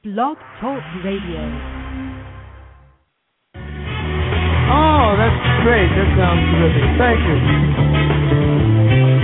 Blog Talk Radio. Oh, that's great. That sounds terrific. Thank you.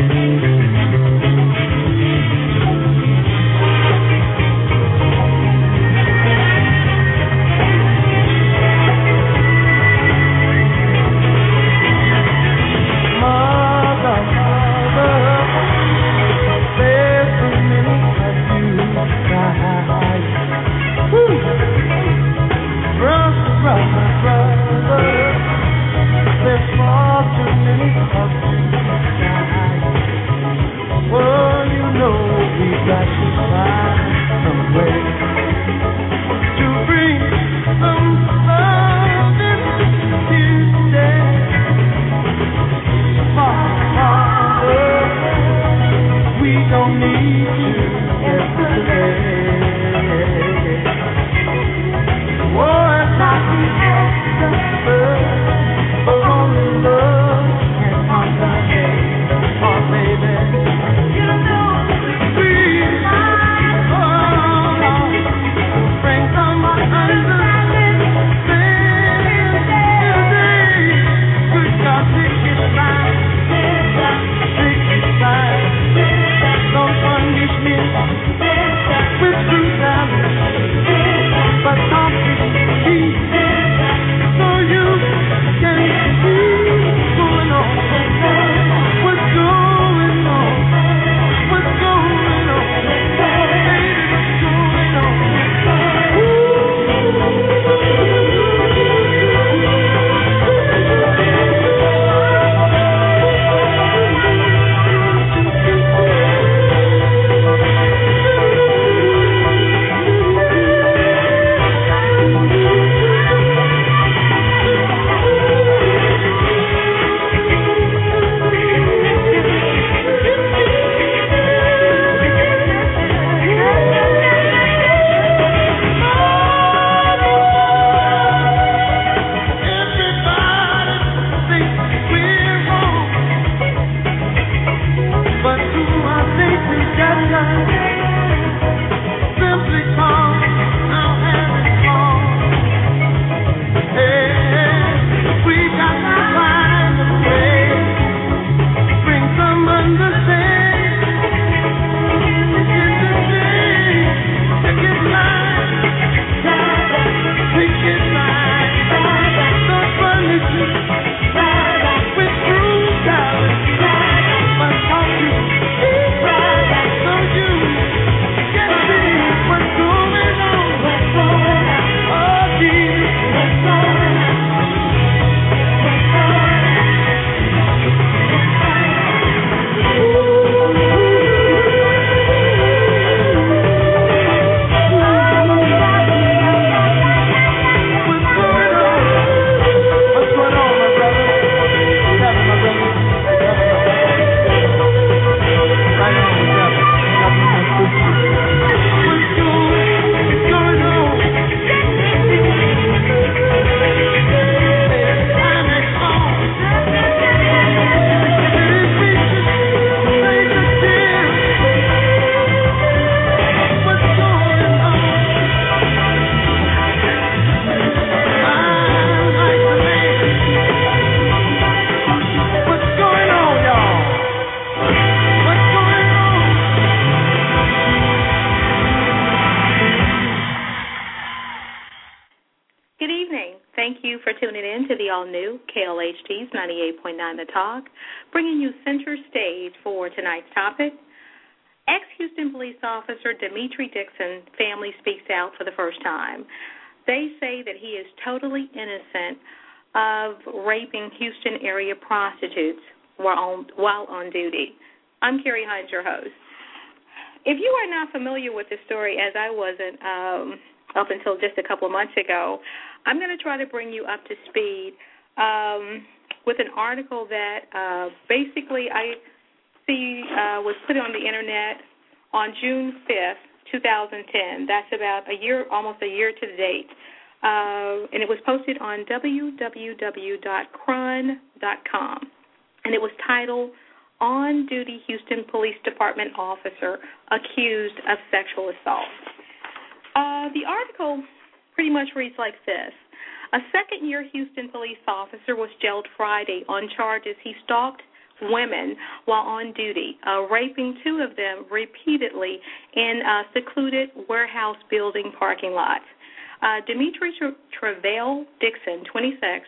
KLHT's 98.9 The Talk, bringing you center stage for tonight's topic. Ex-Houston police officer Dimitri Dixon family speaks out for the first time. They say that he is totally innocent of raping Houston area prostitutes while on duty. I'm Carrie Hines, your host. If you are not familiar with the story, as I wasn't up until just a couple of months ago, I'm going to try to bring you up to speed with an article that basically I see was put on the Internet on June 5th, 2010. That's about almost a year to the date. And it was posted on www.crun.com. And it was titled, On-Duty Houston Police Department Officer Accused of Sexual Assault. The article pretty much reads like this. A second-year Houston police officer was jailed Friday on charges he stalked women while on duty, raping two of them repeatedly in secluded warehouse building parking lots. Demetri Travail Dixon, 26,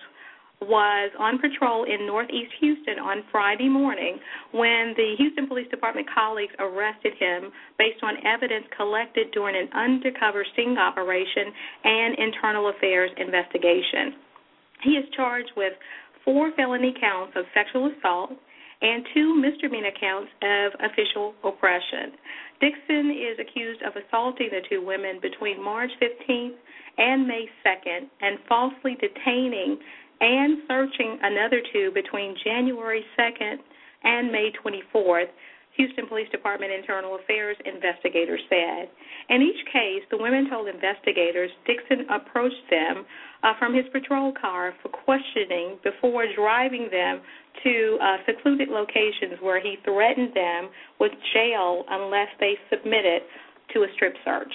was on patrol in northeast Houston on Friday morning when the Houston Police Department colleagues arrested him based on evidence collected during an undercover sting operation and internal affairs investigation. He is charged with 4 felony counts of sexual assault and 2 misdemeanor counts of official oppression. Dixon is accused of assaulting the 2 women between March 15th and May 2nd and falsely detaining and searching another 2 between January 2nd and May 24th, Houston Police Department Internal Affairs investigators said. In each case, the women told investigators Dixon approached them from his patrol car for questioning before driving them to secluded locations where he threatened them with jail unless they submitted to a strip search.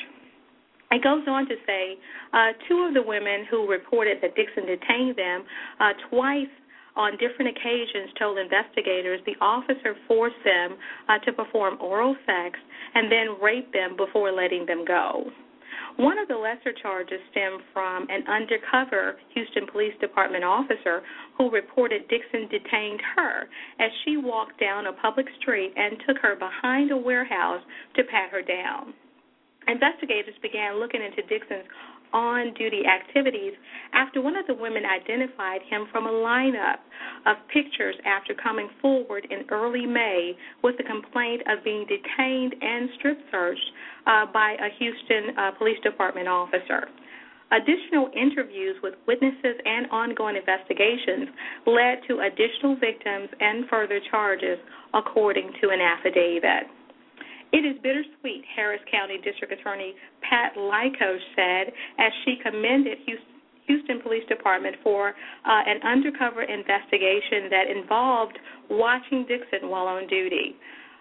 It goes on to say 2 of the women who reported that Dixon detained them twice on different occasions told investigators the officer forced them to perform oral sex and then raped them before letting them go. One of the lesser charges stemmed from an undercover Houston Police Department officer who reported Dixon detained her as she walked down a public street and took her behind a warehouse to pat her down. Investigators began looking into Dixon's on-duty activities after one of the women identified him from a lineup of pictures after coming forward in early May with the complaint of being detained and strip searched by a Houston Police Department officer. Additional interviews with witnesses and ongoing investigations led to additional victims and further charges, according to an affidavit. It is bittersweet, Harris County District Attorney Pat Lyko said as she commended Houston Police Department for an undercover investigation that involved watching Dixon while on duty.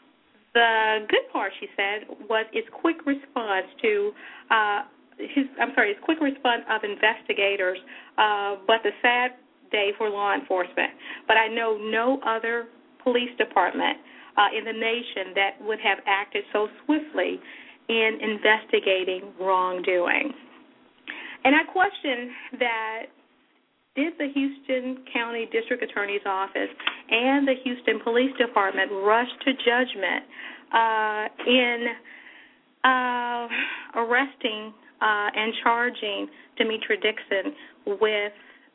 The good part, she said, was its quick response of investigators, but the sad day for law enforcement. But I know no other police department in the nation that would have acted so swiftly in investigating wrongdoing. And I question that did the Houston County District Attorney's Office and the Houston Police Department rush to judgment in arresting and charging Demetri Dixon with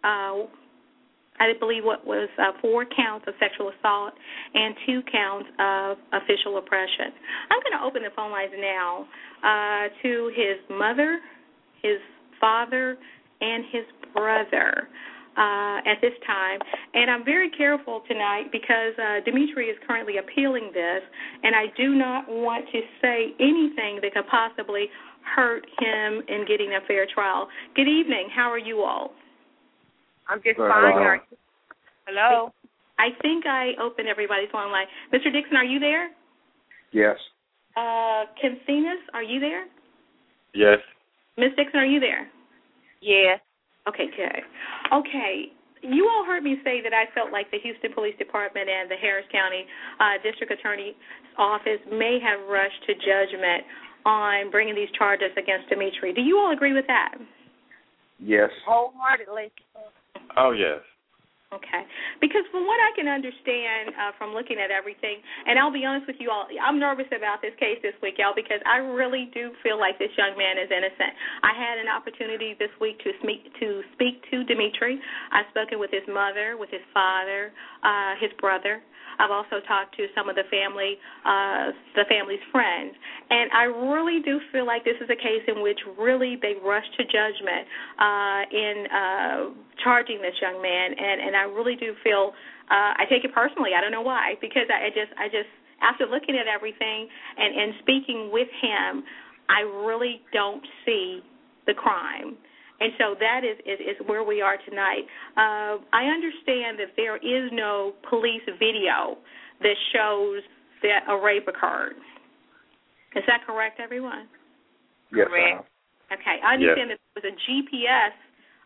I believe what was 4 counts of sexual assault and 2 counts of official oppression. I'm going to open the phone lines now to his mother, his father, and his brother at this time. And I'm very careful tonight because Demetri is currently appealing this, and I do not want to say anything that could possibly hurt him in getting a fair trial. Good evening. How are you all? I'm just fine. Hello? I think I opened everybody's phone line. Mr. Dixon, are you there? Yes. Kensinas, are you there? Yes. Ms. Dixon, are you there? Yes. Okay, good. Okay, you all heard me say that I felt like the Houston Police Department and the Harris County District Attorney's Office may have rushed to judgment on bringing these charges against Demetri. Do you all agree with that? Yes. Wholeheartedly. Oh, yes. Okay. Because from what I can understand from looking at everything, and I'll be honest with you all, I'm nervous about this case this week, y'all, because I really do feel like this young man is innocent. I had an opportunity this week to speak to Demetri. I've spoken with his mother, with his father, his brother. I've also talked to some of the family's friends. And I really do feel like this is a case in which really they rushed to judgment in charging this young man. And I really do feel, I take it personally. I don't know why, because I just after looking at everything and speaking with him, I really don't see the crime. And so that is where we are tonight. I understand that there is no police video that shows that a rape occurred. Is that correct, everyone? Yes, correct. Okay, I understand that there was a GPS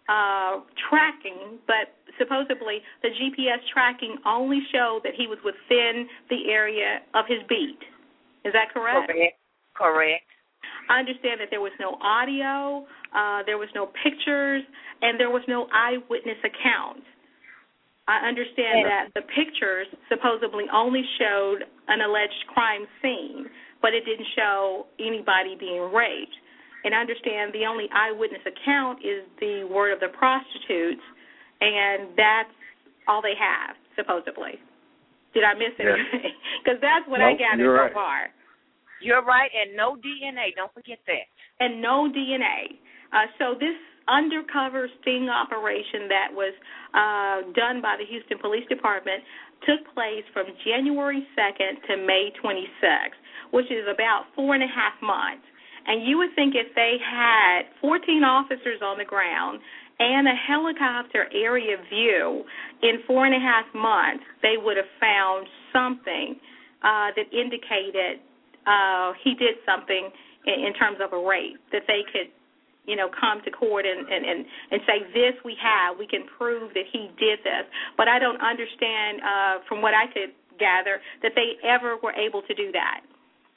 tracking, but supposedly the GPS tracking only showed that he was within the area of his beat. Is that correct? Correct. I understand that there was no audio, there was no pictures, and there was no eyewitness account. I understand that the pictures supposedly only showed an alleged crime scene, but it didn't show anybody being raped. And I understand the only eyewitness account is the word of the prostitutes, and that's all they have, supposedly. Did I miss anything? Because that's what I gathered so far. You're right, and no DNA. Don't forget that. And no DNA. So this undercover sting operation that was done by the Houston Police Department took place from January 2nd to May 26th, which is about 4.5 months. And you would think if they had 14 officers on the ground and a helicopter area view in 4.5 months, they would have found something that indicated he did something in terms of a rape, that they could, come to court and say, this we can prove that he did this. But I don't understand, from what I could gather, that they ever were able to do that.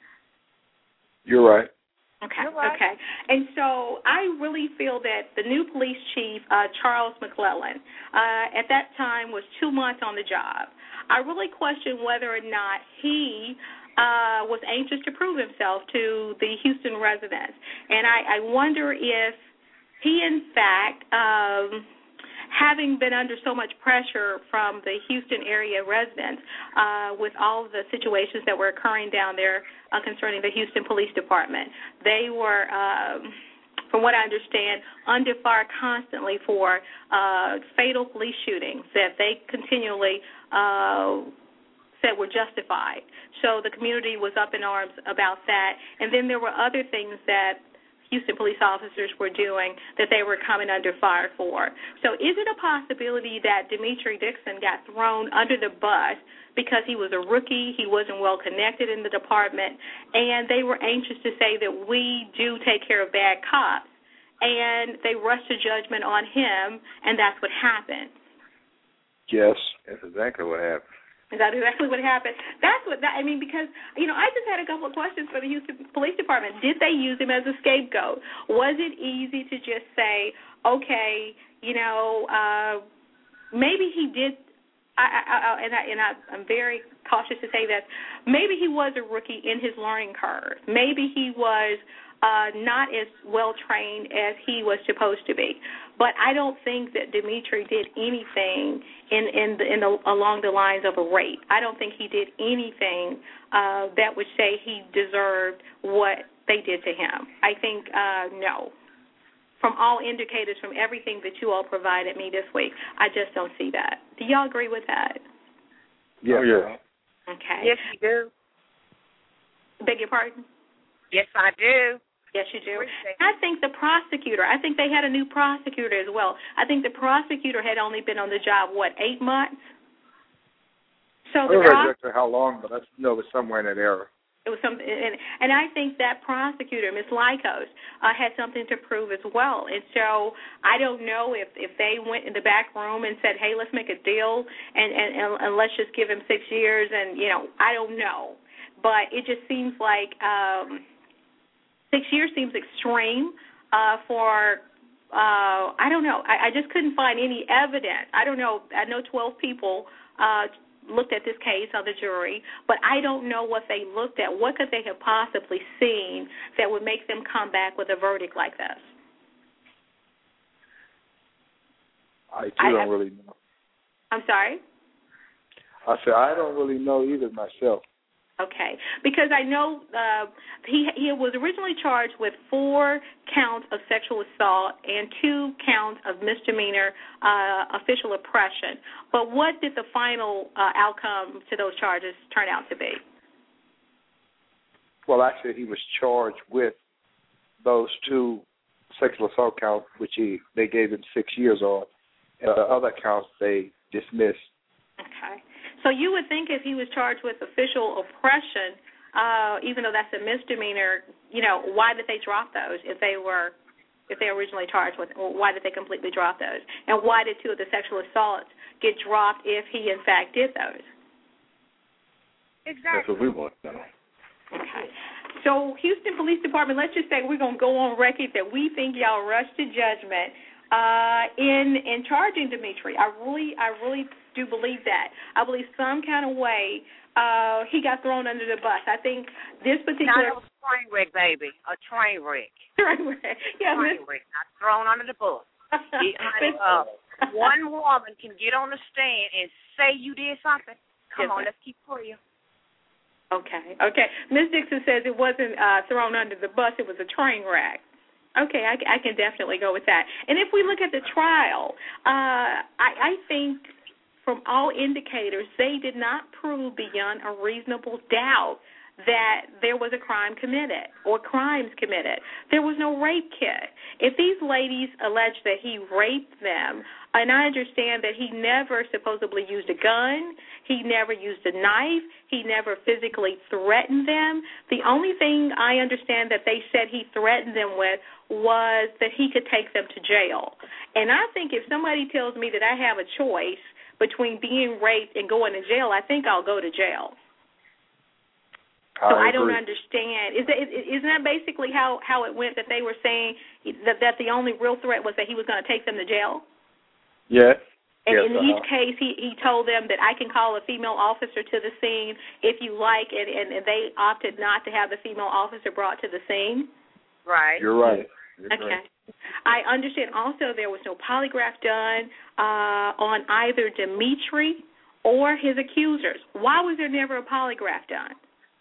You're right. Okay, okay. And so I really feel that the new police chief, Charles McClellan, at that time was 2 months on the job. I really question whether or not he was anxious to prove himself to the Houston residents. And I wonder if he, in fact, having been under so much pressure from the Houston area residents with all of the situations that were occurring down there concerning the Houston Police Department, they were, from what I understand, under fire constantly for fatal police shootings that they continually said were justified. So the community was up in arms about that. And then there were other things that Houston police officers were doing that they were coming under fire for. So is it a possibility that Demetri Dixon got thrown under the bus because he was a rookie, he wasn't well connected in the department, and they were anxious to say that we do take care of bad cops, and they rushed to judgment on him, and that's what happened? Yes, that's exactly what happened. Is that exactly what happened? Because, I just had a couple of questions for the Houston Police Department. Did they use him as a scapegoat? Was it easy to just say, okay, maybe he did, I'm very cautious to say that, maybe he was a rookie in his learning curve. Maybe he was not as well trained as he was supposed to be. But I don't think that Demetri did anything along the lines of a rape. I don't think he did anything that would say he deserved what they did to him. I think no. From all indicators, from everything that you all provided me this week, I just don't see that. Do y'all agree with that? Yeah. Okay. Yes, you do. Beg your pardon? Yes, I do. Yes, you do. I think the prosecutor, they had a new prosecutor as well. I think the prosecutor had only been on the job, 8 months? So I don't know exactly how long, but I know it was somewhere in that era. It was something, and I think that prosecutor, Ms. Lycos, had something to prove as well. And so I don't know if they went in the back room and said, hey, let's make a deal and let's just give him 6 years. And, I don't know. But it just seems like 6 years seems extreme for, I don't know. I just couldn't find any evidence. I don't know. I know 12 people looked at this case on the jury, but I don't know what they looked at. What could they have possibly seen that would make them come back with a verdict like this? I don't really know. I'm sorry? I said I don't really know either myself. Okay, because I know he was originally charged with 4 counts of sexual assault and 2 counts of misdemeanor official oppression. But what did the final outcome to those charges turn out to be? Well, actually, he was charged with those 2 sexual assault counts, which they gave him 6 years on. And the other counts they dismissed. Okay. So you would think if he was charged with official oppression, even though that's a misdemeanor, why did they drop those if they were if they were originally charged with, or why did they completely drop those? And why did 2 of the sexual assaults get dropped if he, in fact, did those? Exactly. That's what we want to know. Okay. So, Houston Police Department, let's just say we're going to go on record that we think y'all rushed to judgment in charging Dimitri. I really do believe that. I believe some kind of way he got thrown under the bus. I think this particular... Not a train wreck, baby. A train wreck. Yeah, train wreck. Not thrown under the bus. One woman can get on the stand and say you did something. Come on, let's keep praying. Okay. Ms. Dixon says it wasn't thrown under the bus, it was a train wreck. Okay, I can definitely go with that. And if we look at the trial, I think from all indicators, they did not prove beyond a reasonable doubt that there was a crime committed or crimes committed. There was no rape kit. If these ladies allege that he raped them, and I understand that he never supposedly used a gun, he never used a knife, he never physically threatened them. The only thing I understand that they said he threatened them with was that he could take them to jail. And I think if somebody tells me that I have a choice between being raped and going to jail, I think I'll go to jail. So I don't understand. Isn't that basically how it went, that they were saying that the only real threat was that he was going to take them to jail? Yes. And in each case, he told them that I can call a female officer to the scene if you like, and they opted not to have the female officer brought to the scene? Right. You're right. Okay. I understand also there was no polygraph done on either Dimitri or his accusers. Why was there never a polygraph done?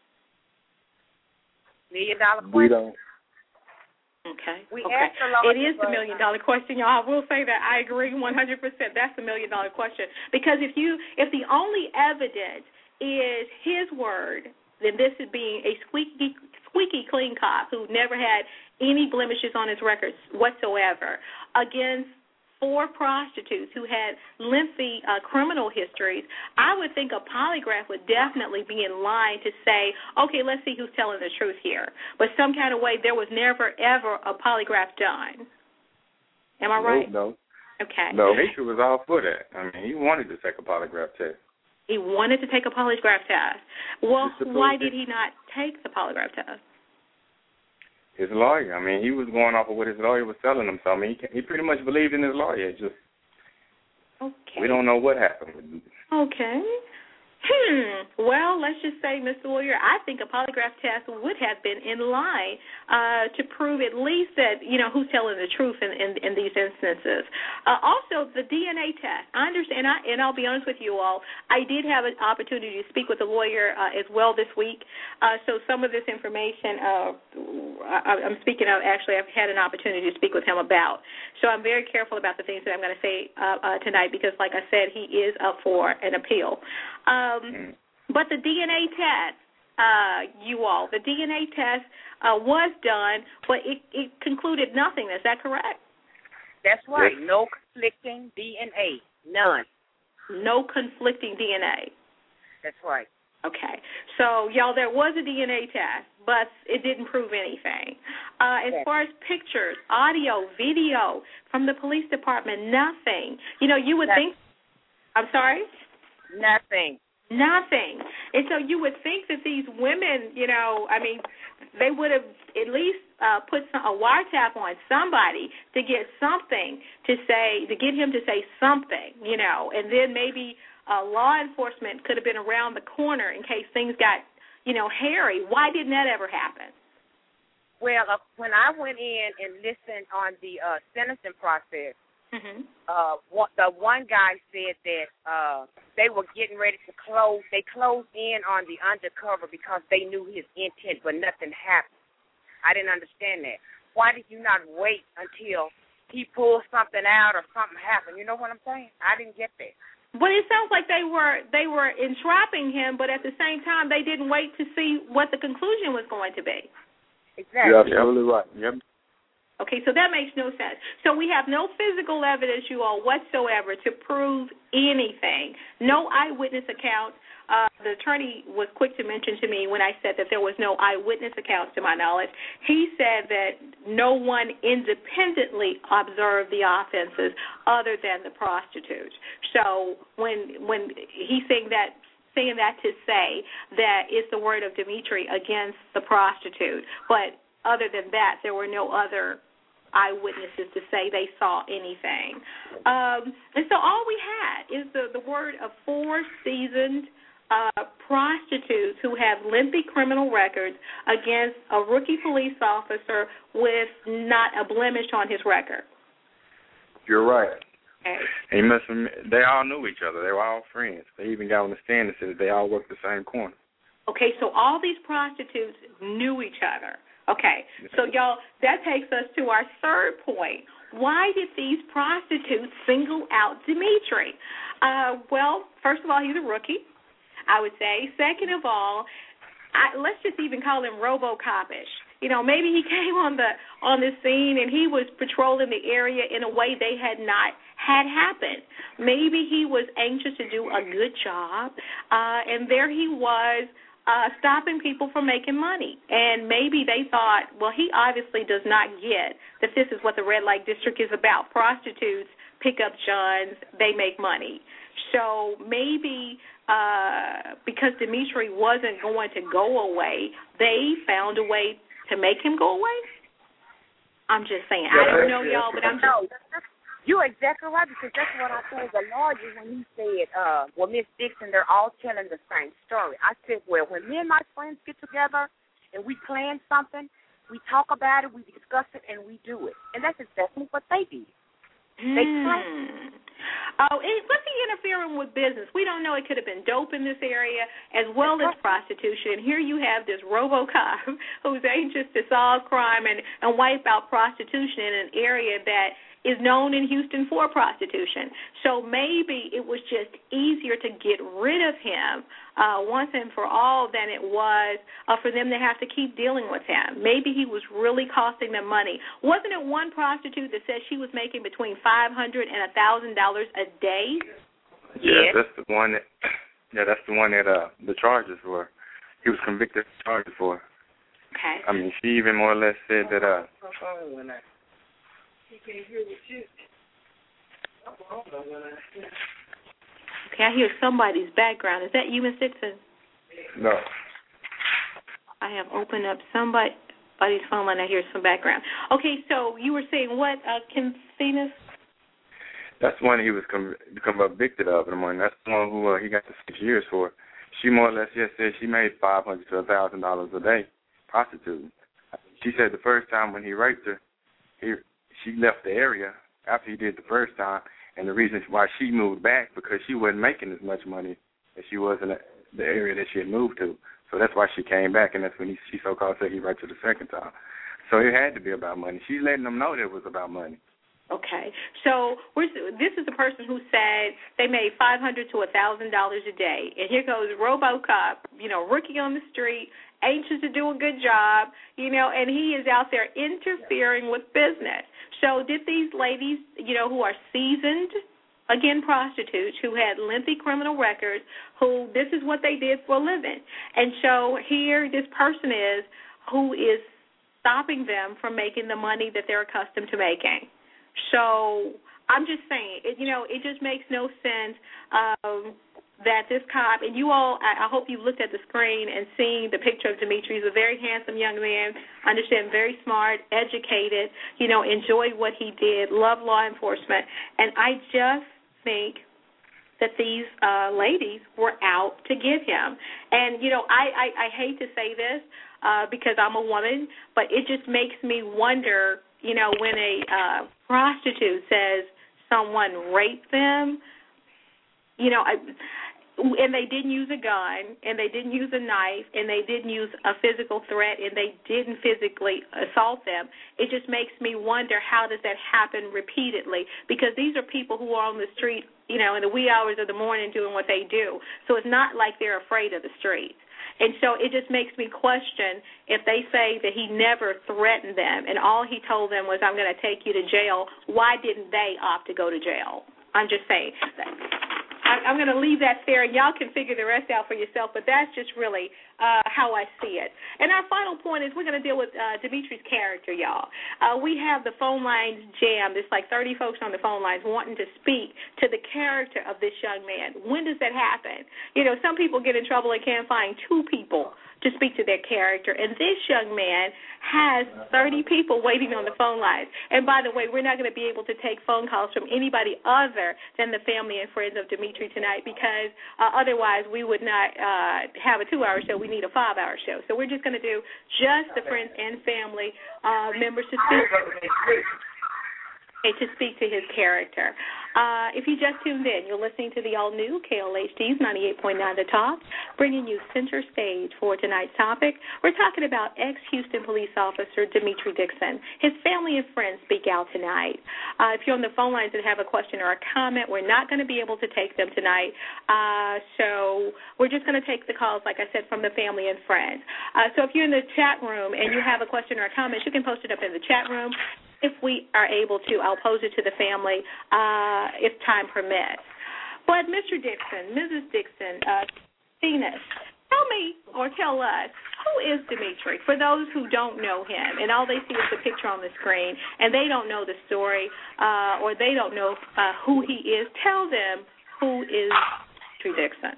$1 million question. We don't. Okay. Asked a lot. It is the $1 million question, y'all. I will say that I agree 100%. That's the $1 million question. Because if the only evidence is his word, then this is being a squeaky clean cop who never had any blemishes on his records whatsoever against 4 prostitutes who had lengthy criminal histories. I would think a polygraph would definitely be in line to say, okay, let's see who's telling the truth here. But some kind of way there was never, ever a polygraph done. Am I right? No. Okay. No, Dimitri was all for that. I mean, he wanted to take a polygraph test. He wanted to take a polygraph test. Well, why did he not take the polygraph test? His lawyer. I mean, he was going off of what his lawyer was telling him. So, I mean, he pretty much believed in his lawyer. Just we don't know what happened. Okay. Well, let's just say, Mr. Lawyer, I think a polygraph test would have been in line to prove at least that, who's telling the truth in these instances. Also, the DNA test. I understand, and I'll be honest with you all, I did have an opportunity to speak with a lawyer as well this week. So some of this information I'm speaking of, actually, I've had an opportunity to speak with him about. So I'm very careful about the things that I'm going to say tonight because, like I said, he is up for an appeal. But the DNA test, the DNA test was done, but it concluded nothing. Is that correct? That's right. Yes. No conflicting DNA. None. No conflicting DNA. That's right. Okay. So, y'all, there was a DNA test, but it didn't prove anything. As far as pictures, audio, video from the police department, nothing. You would think – I'm sorry? Nothing. And so you would think that these women, they would have at least put a wiretap on somebody to get something to say, to get him to say something, and then maybe law enforcement could have been around the corner in case things got, hairy. Why didn't that ever happen? Well, when I went in and listened on the sentencing process, the one guy said that they were getting ready to close. They closed in on the undercover because they knew his intent, but nothing happened. I didn't understand that. Why did you not wait until he pulled something out or something happened? You know what I'm saying? I didn't get that. But it sounds like they were entrapping him, but at the same time they didn't wait to see what the conclusion was going to be. Exactly. You're absolutely right. Yep. Okay, so that makes no sense. So we have no physical evidence, you all, whatsoever to prove anything. No eyewitness accounts. the attorney was quick to mention to me when I said that there was no eyewitness accounts to my knowledge. He said that no one independently observed the offenses other than the prostitutes. So when he's saying that to say that it's the word of Dimitri against the prostitute, but other than that, there were no other eyewitnesses to say they saw anything. And so all we had is the word of 4 seasoned prostitutes who have lengthy criminal records against a rookie police officer with not a blemish on his record. You're right. Okay. They all knew each other. They were all friends. They even got on the stand and said that they all worked the same corner. Okay, so all these prostitutes knew each other. Okay, so y'all, that takes us to our third point. Why did these prostitutes single out Dimitri? Well, first of all, he's a rookie, I would say. Second of all, let's just even call him RoboCop-ish. You know, maybe he came on the scene and he was patrolling the area in a way they had not had happen. Maybe he was anxious to do a good job, and there he was, stopping people from making money. And maybe they thought, well, he obviously does not get that this is what the red light district is about. Prostitutes pick up Johns, they make money. So maybe because Dimitri wasn't going to go away, they found a way to make him go away. I'm just saying. I don't know, y'all, but I'm just... You're exactly right, because that's what I told the lawyer when he said, well, Miss Dixon, they're all telling the same story. I said, well, when me and my friends get together and we plan something, we talk about it, we discuss it, and we do it. And that's exactly what they did. They planned. Oh, what's he interfering with business? We don't know. It could have been dope in this area as well as prostitution. And here you have this RoboCop who's anxious to solve crime and wipe out prostitution in an area that is known in Houston for prostitution. So maybe it was just easier to get rid of him once and for all than it was for them to have to keep dealing with him. Maybe he was really costing them money. Wasn't it one prostitute that said she was making between $500 and $1,000 a day? Yeah, that's the one that. Yeah, that's the one that the charges were. He was convicted of charges for. Okay. I mean, she even more or less said that. Okay, I hear somebody's background. Is that you, Ms. Dixon? No. I have opened up somebody's phone line. I hear some background. Okay, so you were saying what, Kinsinus? That's the one he was become convicted of. And that's the one who he got the 6 years for. She more or less just said she made $500 to $1,000 a day prostituting. She said the first time when he raped her, she left the area after he did the first time, and the reason why she moved back because she wasn't making as much money as she was in the area that she had moved to. So that's why she came back, and that's when she so-called said he raped her the second time. So it had to be about money. She's letting them know that it was about money. Okay. So this is a person who said they made $500 to $1,000 a day, and here goes RoboCop, rookie on the street, anxious to do a good job, and he is out there interfering with business. So did these ladies, who are seasoned, again, prostitutes, who had lengthy criminal records, who this is what they did for a living. And so here this person is who is stopping them from making the money that they're accustomed to making. So I'm just saying, it just makes no sense that this cop, and you all, I hope you looked at the screen and seen the picture of Dimitri. He's a very handsome young man, I understand, very smart, educated, enjoyed what he did, loved law enforcement. And I just think that these ladies were out to get him. And, I hate to say this because I'm a woman, but it just makes me wonder, when a prostitute says someone raped them, and they didn't use a gun, and they didn't use a knife, and they didn't use a physical threat, and they didn't physically assault them. It just makes me wonder, how does that happen repeatedly? Because these are people who are on the street, in the wee hours of the morning doing what they do. So it's not like they're afraid of the streets. And so it just makes me question, if they say that he never threatened them and all he told them was, I'm going to take you to jail, why didn't they opt to go to jail? I'm just saying that. I'm going to leave that there, and y'all can figure the rest out for yourself, but that's just really how I see it. And our final point is we're going to deal with Dimitri's character, y'all. We have the phone lines jammed. There's like 30 folks on the phone lines wanting to speak to the character of this young man. When does that happen? You know, some people get in trouble and can't find two people to speak to their character, and this young man has 30 people waiting on the phone lines. And by the way, we're not going to be able to take phone calls from anybody other than the family and friends of Dimitri tonight, because otherwise we would not have a 2-hour show. We need a 5-hour show. So we're just going to do just the friends and family members to speak to his character. If you just tuned in, you're listening to the all-new KLHD's 98.9 The Talk, bringing you center stage for tonight's topic. We're talking about ex-Houston police officer Dimitri Dixon. His family and friends speak out tonight. If you're on the phone lines and have a question or a comment, we're not going to be able to take them tonight. So we're just going to take the calls, like I said, from the family and friends. So if you're in the chat room and you have a question or a comment, you can post it up in the chat room. If we are able to, I'll pose it to the family if time permits. But Mr. Dixon, Mrs. Dixon, Venus, tell me or tell us, who is Dimitri? For those who don't know him and all they see is the picture on the screen and they don't know the story or they don't know who he is, tell them who is Dimitri Dixon.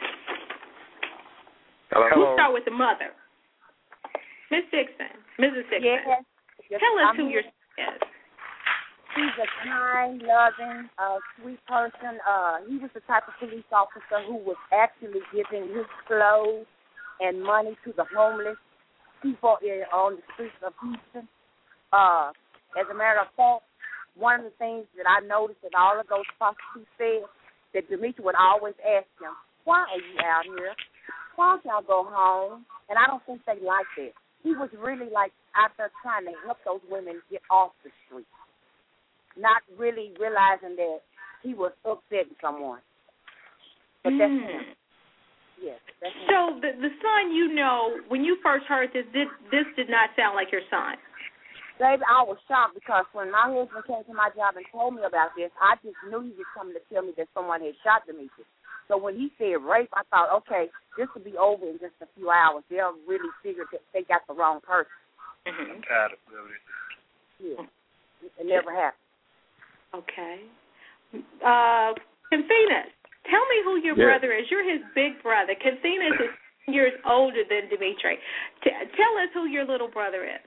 Hello. We'll start with the mother. Miss Dixon, Mrs. Dixon, tell us who your is. He's a kind, loving, sweet person. He was the type of police officer who was actually giving his clothes and money to the homeless people on the streets of Houston. As a matter of fact, one of the things that I noticed that all of those prostitutes said, that Dimitri would always ask them, why are you out here? Why don't y'all go home? And I don't think they liked it. He was really like out there trying to help those women get off the street, not really realizing that he was upsetting someone. But that's him. Yes, that's him. So the son, you know, when you first heard this did not sound like your son. Baby, I was shocked because when my husband came to my job and told me about this, I just knew he was coming to tell me that someone had shot Dimitri. So when he said rape, I thought, okay, this will be over in just a few hours. They'll really figure that they got the wrong person. I'm tired of it. Yeah, it never happened. Okay. Confinas, tell me who your brother is. You're his big brother. Confinas is years older than Dimitri. Tell us who your little brother is.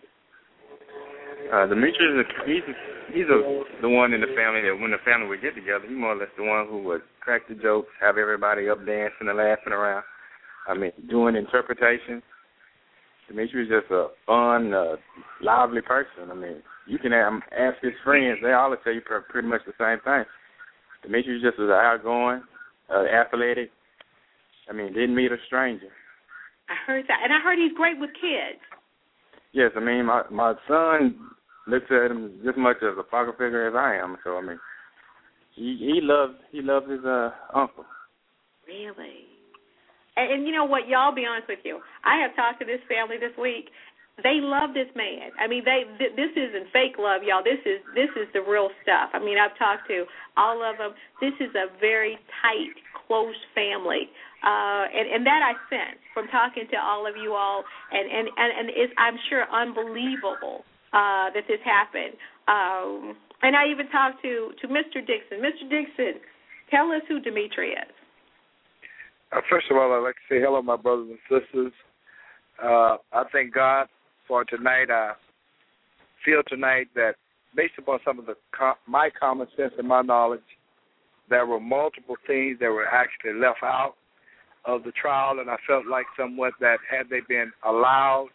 Dimitri he's the one in the family that when the family would get together, he's more or less the one who would crack the jokes, have everybody up dancing and laughing around. I mean, doing interpretations. Dimitri is just a fun, lively person. I mean, you can ask his friends; they all will tell you pretty much the same thing. Dimitri just was outgoing, athletic. I mean, didn't meet a stranger. I heard that, and I heard he's great with kids. Yes, I mean, my son looks at him just as much as a father figure as I am. So I mean, he loves his uncle. Really? And you know what? Y'all, be honest with you. I have talked to this family this week. They love this man. I mean, this isn't fake love, y'all. This is the real stuff. I mean, I've talked to all of them. This is a very tight, close family. And that I sense from talking to all of you all, and it's, I'm sure, unbelievable that this happened. And I even talked to Mr. Dixon. Mr. Dixon, tell us who Dimitri is. First of all, I'd like to say hello, my brothers and sisters. I thank God for tonight. I feel tonight that based upon some of my common sense and my knowledge, there were multiple things that were actually left out of the trial, and I felt like somewhat that had they been allowed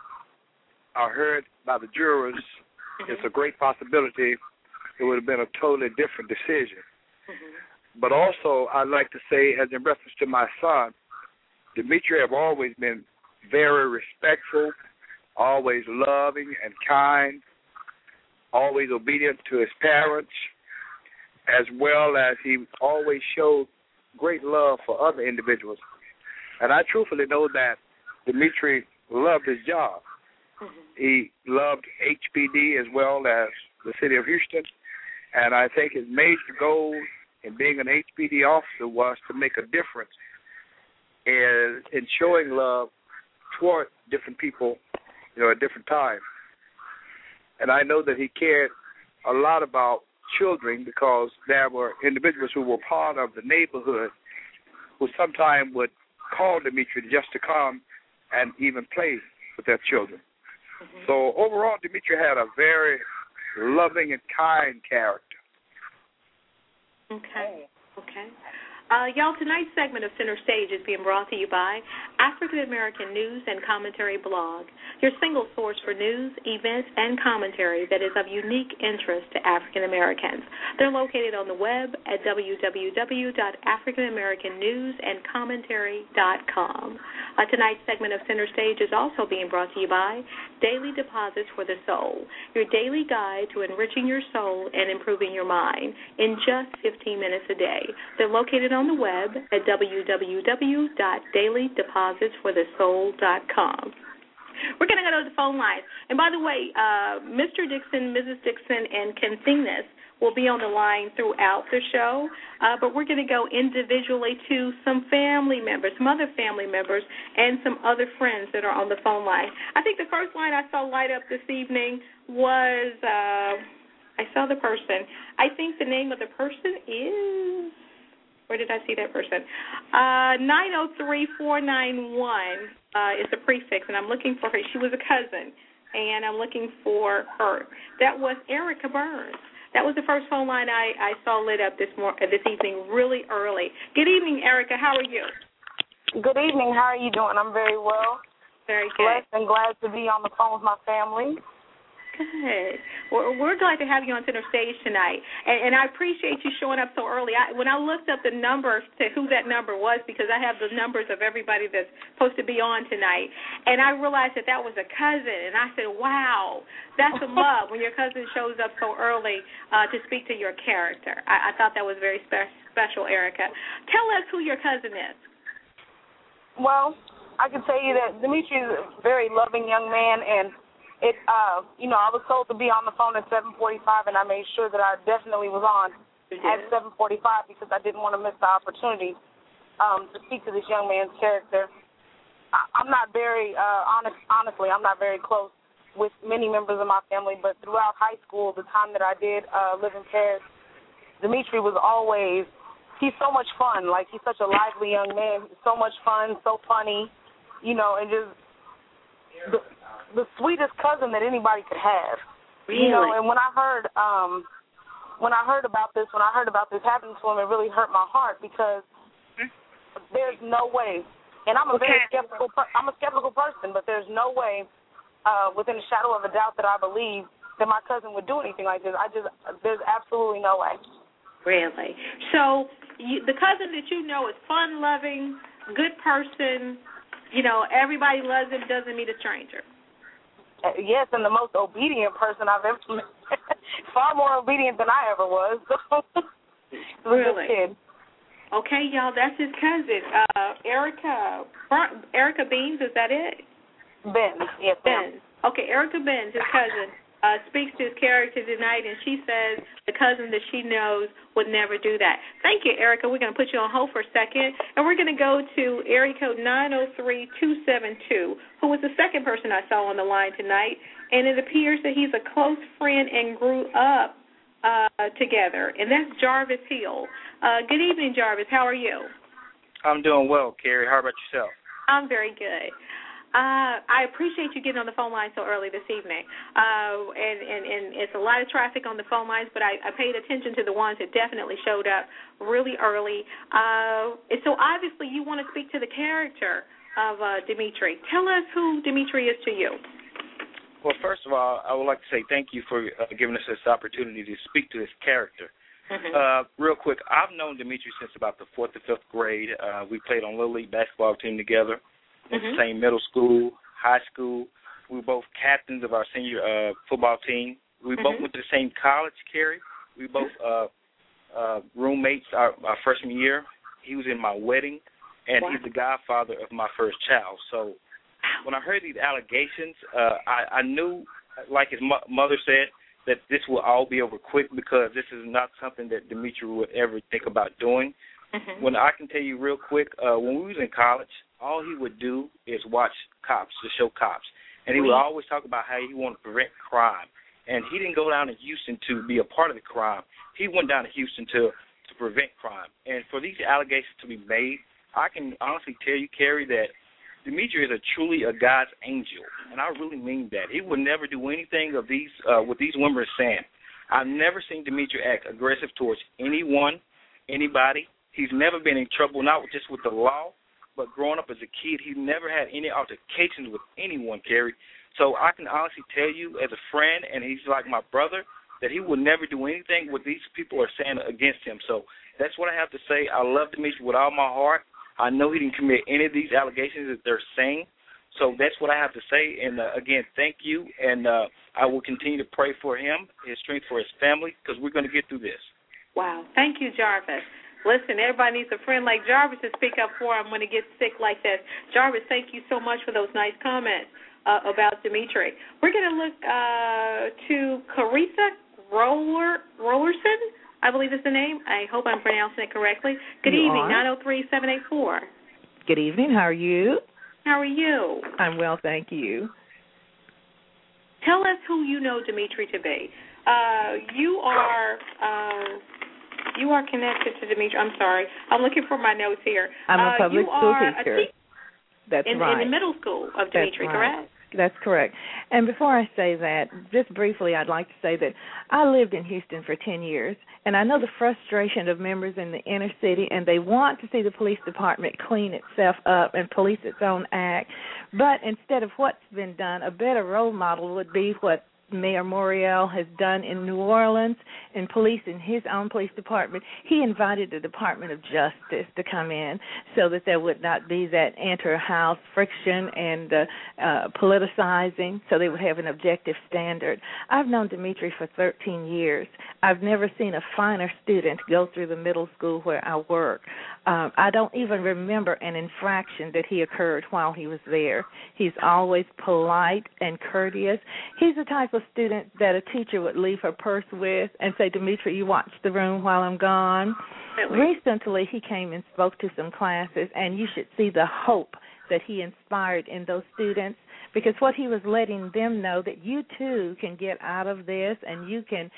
or heard by the jurors, it's a great possibility it would have been a totally different decision. But also, I'd like to say, as in reference to my son, Dimitri have always been very respectful, always loving and kind, always obedient to his parents, as well as he always showed great love for other individuals. And I truthfully know that Dimitri loved his job. He loved HPD as well as the city of Houston. And I think his major goal in being an HPD officer was to make a difference in showing love toward different people, at different times. And I know that he cared a lot about children because there were individuals who were part of the neighborhood who sometimes would call Dimitri just to come and even play with their children. Mm-hmm. So overall, Dimitri had a very loving and kind character. Okay. Y'all, tonight's segment of Center Stage is being brought to you by African American News and Commentary Blog, your single source for news, events, and commentary that is of unique interest to African Americans. They're located on the web at www.africanamericannewsandcommentary.com. Tonight's segment of Center Stage is also being brought to you by Daily Deposits for the Soul, your daily guide to enriching your soul and improving your mind in just 15 minutes a day. They're located on the web at www.dailydepositsforthesoul.com. We're going to go to the phone line. And by the way, Mr. Dixon, Mrs. Dixon, and Ken Thingness will be on the line throughout the show, but we're going to go individually to some family members, some other family members, and some other friends that are on the phone line. I think the first line I saw light up this evening was, I saw the person. I think the name of the person is, where did I see that person? 903491 is the prefix, and I'm looking for her. She was a cousin, and I'm looking for her. That was Erica Burns. That was the first phone line I saw lit up this evening really early. Good evening, Erica. How are you? Good evening. How are you doing? I'm very well. Very good. Blessed and glad to be on the phone with my family. Good. We're glad to have you on Center Stage tonight, and I appreciate you showing up so early. When I looked up the numbers to who that number was, because I have the numbers of everybody that's supposed to be on tonight, and I realized that was a cousin, and I said, wow, that's some love when your cousin shows up so early to speak to your character. I thought that was very special, Erica. Tell us who your cousin is. Well, I can tell you that Dimitri is a very loving young man, and I was told to be on the phone at 7:45, and I made sure that I definitely was on at 7:45 because I didn't want to miss the opportunity to speak to this young man's character. I'm not very honestly, I'm not very close with many members of my family, but throughout high school, the time that I did live in Paris, Dimitri was always, he's so much fun. Like, he's such a lively young man. He's so much fun, so funny, and just the sweetest cousin that anybody could have. Really? And when I heard about this happening to him, it really hurt my heart because there's no way. And I'm a very skeptical person, but there's no way within a shadow of a doubt that I believe that my cousin would do anything like this. There's absolutely no way. Really? So the cousin that you know is fun-loving, good person, everybody loves him, doesn't meet a stranger. Yes, and the most obedient person I've ever met. Far more obedient than I ever was. Really? Kid. Okay, y'all, that's his cousin. Erica Beans, is that it? Benz, yes, Benz. Okay, Erica Benz, his cousin, speaks to his character tonight, and she says the cousin that she knows would never do that. Thank you, Erica. We're going to put you on hold for a second, and we're going to go to area code 903272, who was the second person I saw on the line tonight, and it appears that he's a close friend and grew up together, and that's Jarvis Hill. Good evening, Jarvis. How are you? I'm doing well, Carrie. How about yourself? I'm very good. I appreciate you getting on the phone line so early this evening. And it's a lot of traffic on the phone lines, but I paid attention to the ones that definitely showed up really early. And so obviously you want to speak to the character of Dimitri. Tell us who Dimitri is to you. Well, first of all, I would like to say thank you for giving us this opportunity to speak to his character. Mm-hmm. Real quick, I've known Dimitri since about the 4th or 5th grade. We played on Little League basketball team together. Went to the same middle school, high school. We were both captains of our senior football team. We both went to the same college, Carrie. We both roommates our freshman year. He was in my wedding, and he's the godfather of my first child. So when I heard these allegations, I knew, like his mother said, that this will all be over quick, because this is not something that Dimitri would ever think about doing. Mm-hmm. When I can tell you real quick, when we was in college, all he would do is watch Cops, the show Cops. And he would always talk about how he wanted to prevent crime. And he didn't go down to Houston to be a part of the crime. He went down to Houston to prevent crime. And for these allegations to be made, I can honestly tell you, Carrie, that Dimitri is truly a God's angel. And I really mean that. He would never do anything of these what these women are saying. I've never seen Dimitri act aggressive towards anyone, anybody. He's never been in trouble, not just with the law, but growing up as a kid, he never had any altercations with anyone, Carrie. So I can honestly tell you as a friend, and he's like my brother, that he will never do anything what these people are saying against him. So that's what I have to say. I love Dimitri with all my heart. I know he didn't commit any of these allegations that they're saying. So that's what I have to say. And, again, thank you. And I will continue to pray for him, his strength for his family, because we're going to get through this. Wow. Thank you, Jarvis. Listen, everybody needs a friend like Jarvis to speak up for him when he gets sick like this. Jarvis, thank you so much for those nice comments about Dimitri. We're going to look to Carissa Rollerson, I believe is the name. I hope I'm pronouncing it correctly. Good evening, 903-784. Good evening. How are you? How are you? I'm well, thank you. Tell us who you know Dimitri to be. You are connected to Dimitri. I'm sorry. I'm looking for my notes here. I'm a public school teacher. That's right. In the middle school of Dimitri, right. Correct? That's correct. And before I say that, just briefly, I'd like to say that I lived in Houston for 10 years, and I know the frustration of members in the inner city, and they want to see the police department clean itself up and police its own act. But instead of what's been done, a better role model would be what Mayor Morial has done in New Orleans in policing his own police department. He invited the Department of Justice to come in so that there would not be that inter-house friction and politicizing, so they would have an objective standard. I've known Dimitri for 13 years. I've never seen a finer student go through the middle school where I work. I don't even remember an infraction that he occurred while he was there. He's always polite and courteous. He's the type of student that a teacher would leave her purse with and say, Dimitri, you watch the room while I'm gone. Recently, he came and spoke to some classes, and you should see the hope that he inspired in those students, because what he was letting them know that you too can get out of this, and you can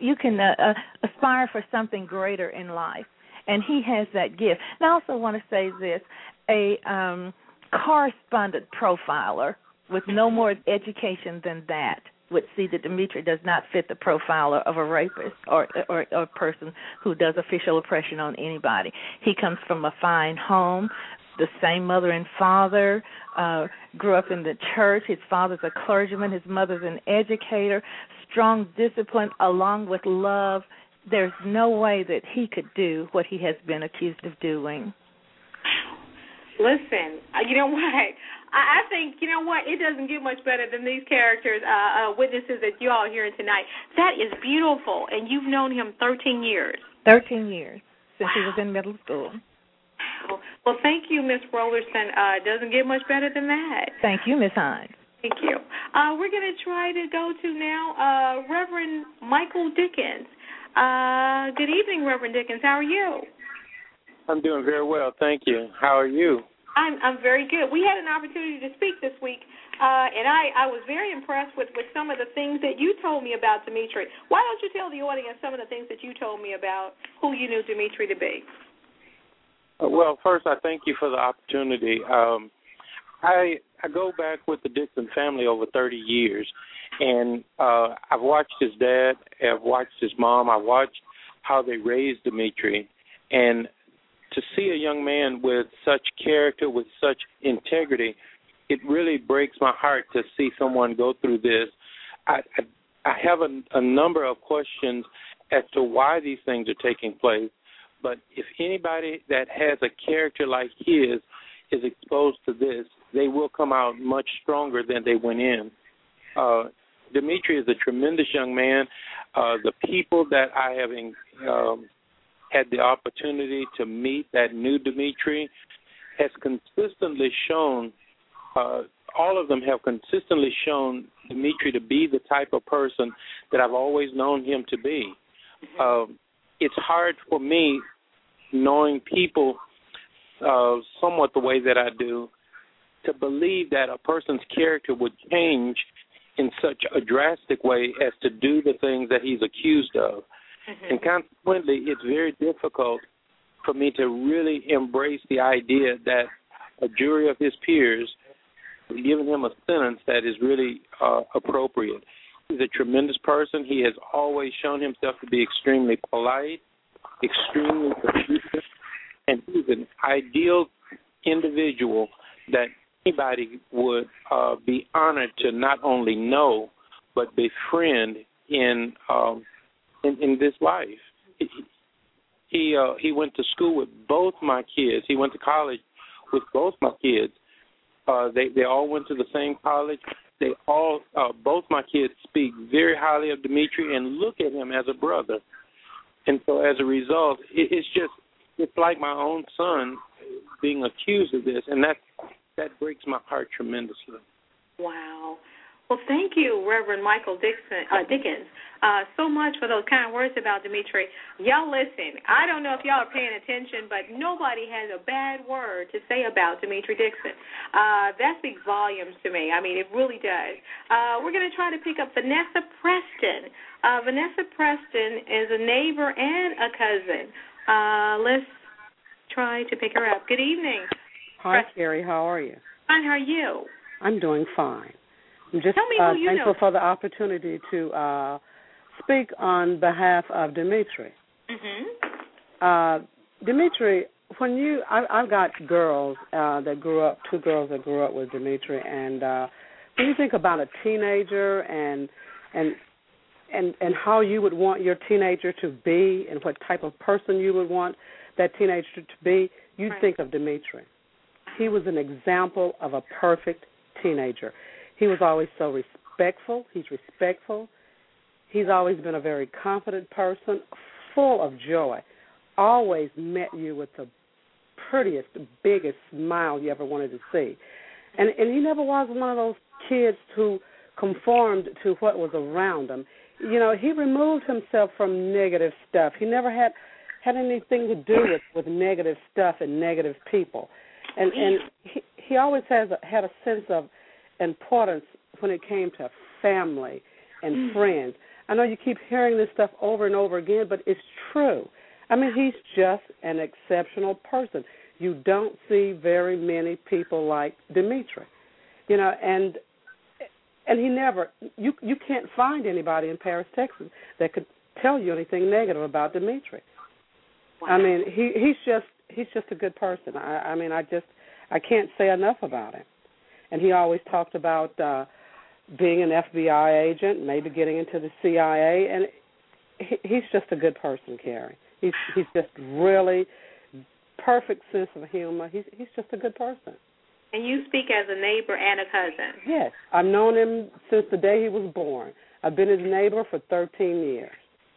aspire for something greater in life. And he has that gift. And I also want to say this, a correspondent profiler with no more education than that would see that Dimitri does not fit the profiler of a rapist or a person who does official oppression on anybody. He comes from a fine home, the same mother and father, grew up in the church. His father's a clergyman. His mother's an educator. Strong discipline along with love. There's no way that he could do what he has been accused of doing. Listen, you know what? I think, you know what, it doesn't get much better than these characters, witnesses that you all are hearing tonight. That is beautiful, and you've known him 13 years. 13 years, since he was in middle school. Well, thank you, Ms. Rollerson. It doesn't get much better than that. Thank you, Ms. Hines. Thank you. We're going to try to go to now Reverend Michael Dickens. Good evening, Reverend Dickens. How are you? I'm doing very well, thank you. How are you? I'm very good. We had an opportunity to speak this week, and I was very impressed with some of the things that you told me about Dimitri. Why don't you tell the audience some of the things that you told me about who you knew Dimitri to be? Well, first, I thank you for the opportunity. I go back with the Dixon family over 30 years, and I've watched his dad, I've watched his mom, I've watched how they raised Dimitri, and to see a young man with such character, with such integrity, it really breaks my heart to see someone go through this. I have a number of questions as to why these things are taking place, but if anybody that has a character like his is exposed to this, they will come out much stronger than they went in. Dimitri is a tremendous young man. The people that I have had the opportunity to meet, that new Dimitri, has consistently shown all of them have consistently shown Dimitri to be the type of person that I've always known him to be. It's hard for me, knowing people somewhat the way that I do, to believe that a person's character would change in such a drastic way as to do the things that he's accused of. And consequently, it's very difficult for me to really embrace the idea that a jury of his peers is giving him a sentence that is really appropriate. He's a tremendous person. He has always shown himself to be extremely polite, extremely profuse, and he's an ideal individual that anybody would be honored to not only know but befriend in this life. He went to school with both my kids. He went to college with both my kids. They all went to the same college. They all, both my kids, speak very highly of Dimitri and look at him as a brother. And so, as a result, it's like my own son being accused of this, and that breaks my heart tremendously. Wow. Well, thank you, Reverend Michael Dickens, so much for those kind words about Dimitri. Y'all listen, I don't know if y'all are paying attention, but nobody has a bad word to say about Dimitri Dixon. That speaks volumes to me. I mean, it really does. We're going to try to pick up Vanessa Preston. Vanessa Preston is a neighbor and a cousin. Let's try to pick her up. Good evening. Hi, Carrie. How are you? Fine. How are you? I'm doing fine. I'm just Tell me who you thankful know. for the opportunity to speak on behalf of Dimitri. Dimitri, I've got girls that grew up, two girls that grew up with Dimitri, and when you think about a teenager and how you would want your teenager to be and what type of person you would want that teenager to be, you'd think of Dimitri. He was an example of a perfect teenager. He was always so respectful. He's respectful. He's always been a very confident person, full of joy. Always met you with the prettiest, biggest smile you ever wanted to see. And he never was one of those kids who conformed to what was around him. You know, he removed himself from negative stuff. He never had anything to do with negative stuff and negative people. And he always had a sense of importance when it came to family and friends. I know you keep hearing this stuff over and over again, but it's true. I mean, he's just an exceptional person. You don't see very many people like Dimitri, you know, and he never. You can't find anybody in Paris, Texas, that could tell you anything negative about Dimitri. Wow. I mean, he's just a good person. I can't say enough about him. And he always talked about being an FBI agent, maybe getting into the CIA, and he's just a good person, Carrie. He's just really perfect sense of humor. He's just a good person. And you speak as a neighbor and a cousin. Yes, I've known him since the day he was born. I've been his neighbor for 13 years.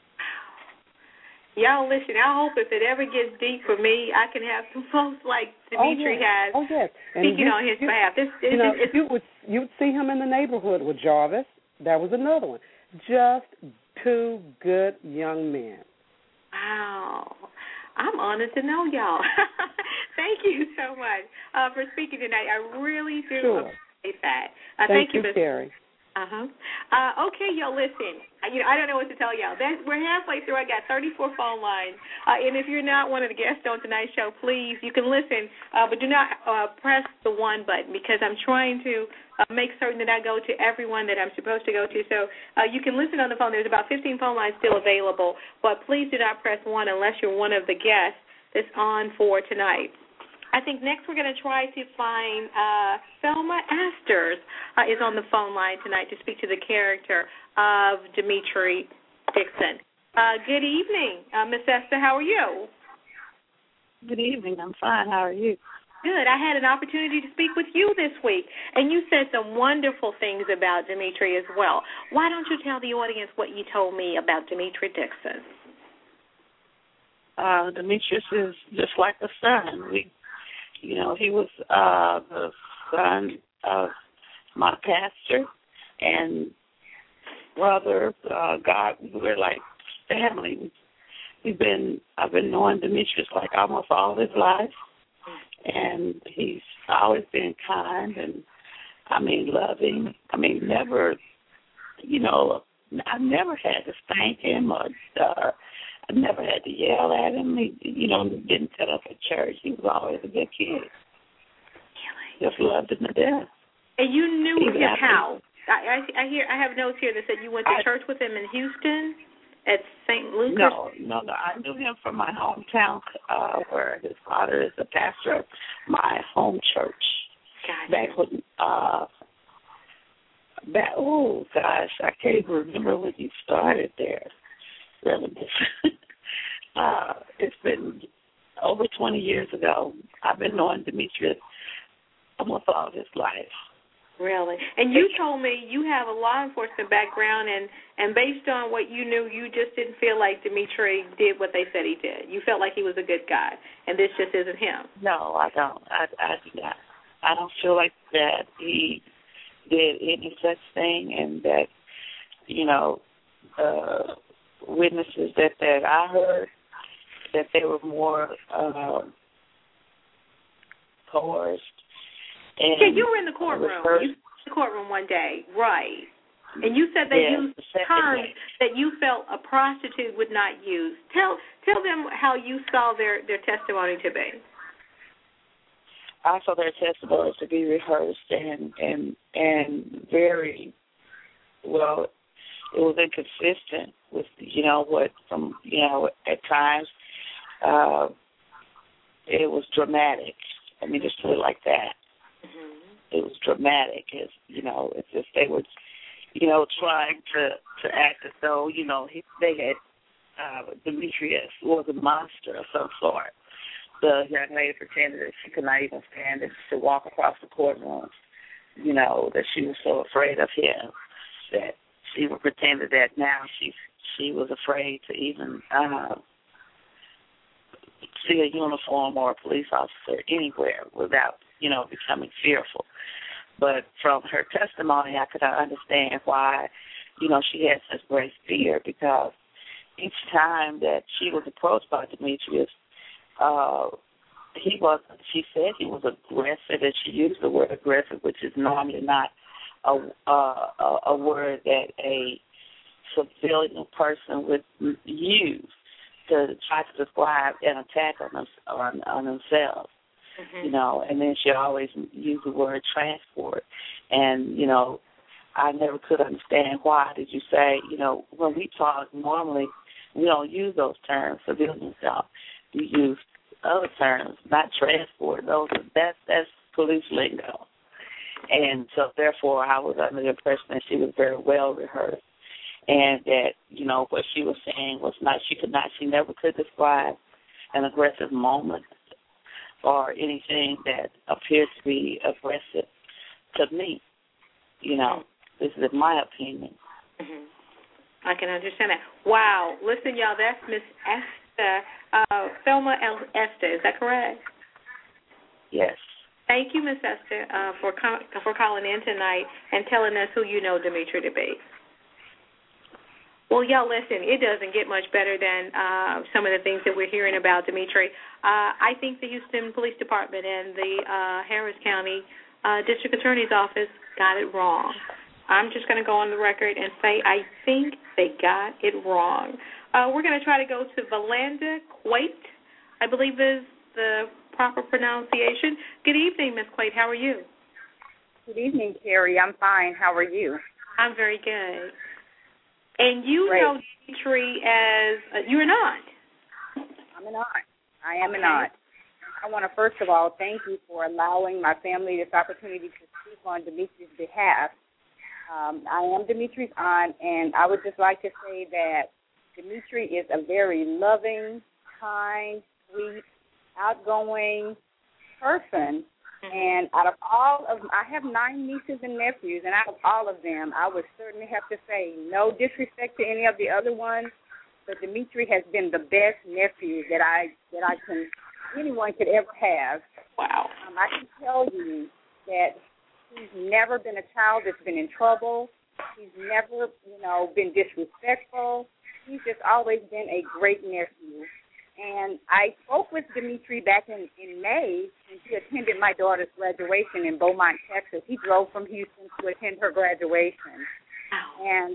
Y'all listen, I hope if it ever gets deep for me, I can have some folks like Dimitri has speaking on his behalf. You would see him in the neighborhood with Jarvis. That was another one. Just two good young men. Wow. I'm honored to know y'all. Thank you so much for speaking tonight. I really do appreciate that. Thank you, Carrie. Okay, y'all, listen. I don't know what to tell y'all. We're halfway through. I got 34 phone lines. And if you're not one of the guests on tonight's show, please, you can listen, but do not press the 1 button because I'm trying to make certain that I go to everyone that I'm supposed to go to. So you can listen on the phone. There's about 15 phone lines still available, but please do not press 1 unless you're one of the guests that's on for tonight. I think next we're going to try to find Thelma Asters is on the phone line tonight to speak to the character of Dimitri Dixon. Good evening, Miss Esther. How are you? Good evening. I'm fine. How are you? Good. I had an opportunity to speak with you this week, and you said some wonderful things about Dimitri as well. Why don't you tell the audience what you told me about Dimitri Dixon? Demetrius is just like a son. He was the son of my pastor and brother. God, we're like family. I've been knowing Demetrius like almost all his life, and he's always been kind and, loving. Never, I never had to spank him or I never had to yell at him. He, didn't set up at church. He was always a good kid. Just loved him to death. And you knew him how? I have notes here that said you went to church with him in Houston at St. Lucas. No. I knew him from my hometown, where his father is the pastor of my home church. Gotcha. I can't even remember when you started there. It's been over 20 years ago. I've been knowing Demetrius almost all his life. Really? And you told me you have a law enforcement background, and based on what you knew, you just didn't feel like Dimitri did what they said he did. You felt like he was a good guy, and this just isn't him. No, I don't. I do not. I don't feel like that he did any such thing, and that, witnesses that I heard, that they were more coerced. And you were in the courtroom. You were in the courtroom one day, right? And you said they used terms that you felt a prostitute would not use. Tell them how you saw their testimony to be. I saw their testimony to be rehearsed and very well. It was inconsistent with at times it was dramatic. Just put it like that. Mm-hmm. It was dramatic, it's if they were, trying to act as though, they had, Demetrius was a monster of some sort. The young lady pretended that she could not even stand to walk across the courtroom, that she was so afraid of him, that she would pretend that now she was afraid to even see a uniform or a police officer anywhere without, becoming fearful. But from her testimony, I could understand why, she had such great fear, because each time that she was approached by Demetrius, she said he was aggressive, and she used the word aggressive, which is normally not a word that a civilian person would use to try to describe an attack on themselves. Mm-hmm. And then she always used the word transport. And, I never could understand why did you say, when we talk normally, we don't use those terms, civilians don't. We use other terms, not transport. That's police lingo. And so, therefore, I was under the impression that she was very well rehearsed, and that, what she was saying was she never could describe an aggressive moment or anything that appeared to be aggressive to me. This is my opinion. Mm-hmm. I can understand that. Wow. Listen, y'all, that's Miss Esther, Thelma Esther. Is that correct? Yes. Thank you, Miss Esther, for calling in tonight and telling us who you know Dimitri to be. Well, y'all, listen, it doesn't get much better than some of the things that we're hearing about Dimitri. I think the Houston Police Department and the Harris County District Attorney's Office got it wrong. I'm just going to go on the record and say I think they got it wrong. We're going to try to go to Valanda Quate, I believe is the proper pronunciation. Good evening, Ms. Quate. How are you? Good evening, Carrie. I'm fine. How are you? I'm very good. And you Great. know Dimitri as you're an aunt. I'm an aunt. I am an aunt. I want to first of all thank you for allowing my family this opportunity to speak on Dimitri's behalf. I am Dimitri's aunt, and I would just like to say that Dimitri is a very loving, kind, sweet, outgoing person. And out of all of, I have 9 nieces and nephews, and out of all of them, I would certainly have to say, no disrespect to any of the other ones, but Dimitri has been the best nephew that anyone could ever have. Wow. I can tell you that He's never been a child that's been in trouble. He's never, been disrespectful. He's just always been a great nephew. And I spoke with Dimitri back in May when he attended my daughter's graduation in Beaumont, Texas. He drove from Houston to attend her graduation. And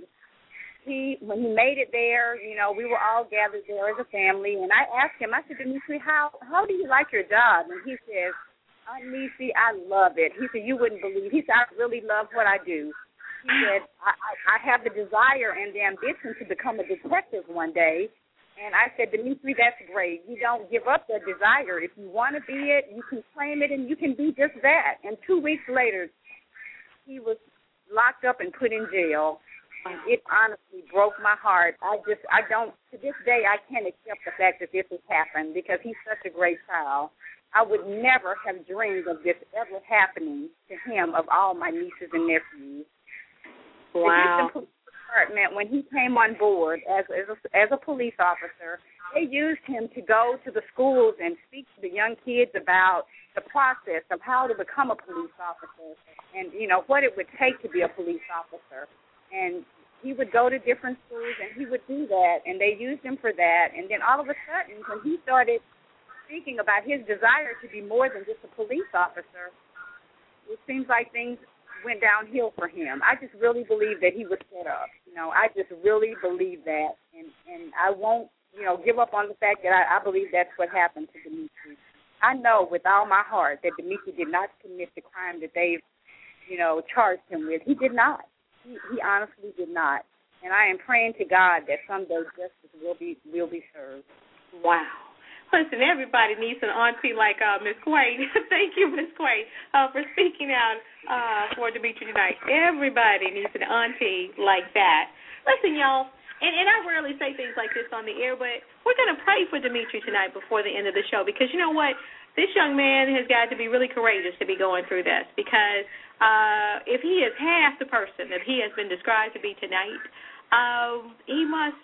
when he made it there, we were all gathered there as a family. And I asked him, I said, Dimitri, how do you like your job? And he says, Aunt Niecy, I love it. He said, you wouldn't believe. He said, I really love what I do. He said, I have the desire and the ambition to become a detective one day. And I said, Dimitri, that's great. You don't give up that desire. If you want to be it, you can claim it, and you can be just that. And 2 weeks later, he was locked up and put in jail. And it honestly broke my heart. To this day, I can't accept the fact that this has happened because he's such a great child. I would never have dreamed of this ever happening to him, of all my nieces and nephews. Wow. The Houston Police Department, when he came on board as a police officer, they used him to go to the schools and speak to the young kids about the process of how to become a police officer and, what it would take to be a police officer. And he would go to different schools and he would do that, and they used him for that. And then all of a sudden, when he started speaking about his desire to be more than just a police officer, it seems like things went downhill for him. I just really believe that he was set up. I just really believe that. And I won't, give up on the fact that I believe that's what happened to Dimitri. I know with all my heart that Dimitri did not commit the crime that they've, charged him with. He did not. He honestly did not. And I am praying to God that someday justice will be served. Wow. Listen, everybody needs an auntie like Ms. Quaid. Thank you, Ms. Quaid, for speaking out for Dimitri tonight. Everybody needs an auntie like that. Listen, y'all, and I rarely say things like this on the air, but we're going to pray for Dimitri tonight before the end of the show because you know what? This young man has got to be really courageous to be going through this because if he is half the person that he has been described to be tonight, he must,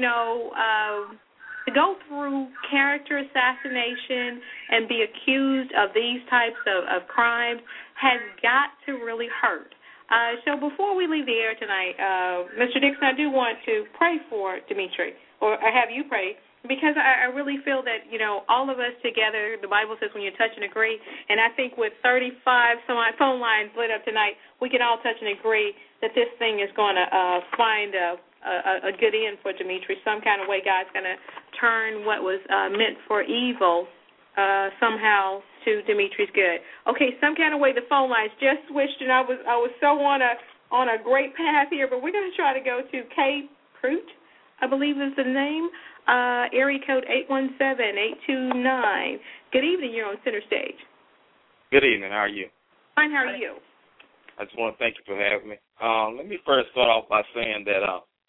to go through character assassination and be accused of these types of crimes has got to really hurt. So before we leave the air tonight, Mr. Dixon, I do want to pray for Dimitri, or have you pray, because I really feel that, all of us together, the Bible says when you touch and agree, and I think with 35 some phone lines lit up tonight, we can all touch and agree that this thing is going to find a good end for Dimitri. Some kind of way God's going to turn what was meant for evil somehow to Dimitri's good. Okay, some kind of way the phone lines just switched, and I was so on a great path here, but we're going to try to go to Kay Prout, I believe is the name, area code 817-829. Good evening, you're on Center Stage. Good evening, how are you? Fine, how are you? I just want to thank you for having me. Let me first start off by saying that,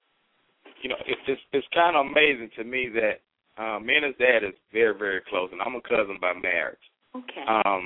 it's kind of amazing to me that me and his dad is very, very close, and I'm a cousin by marriage. Okay.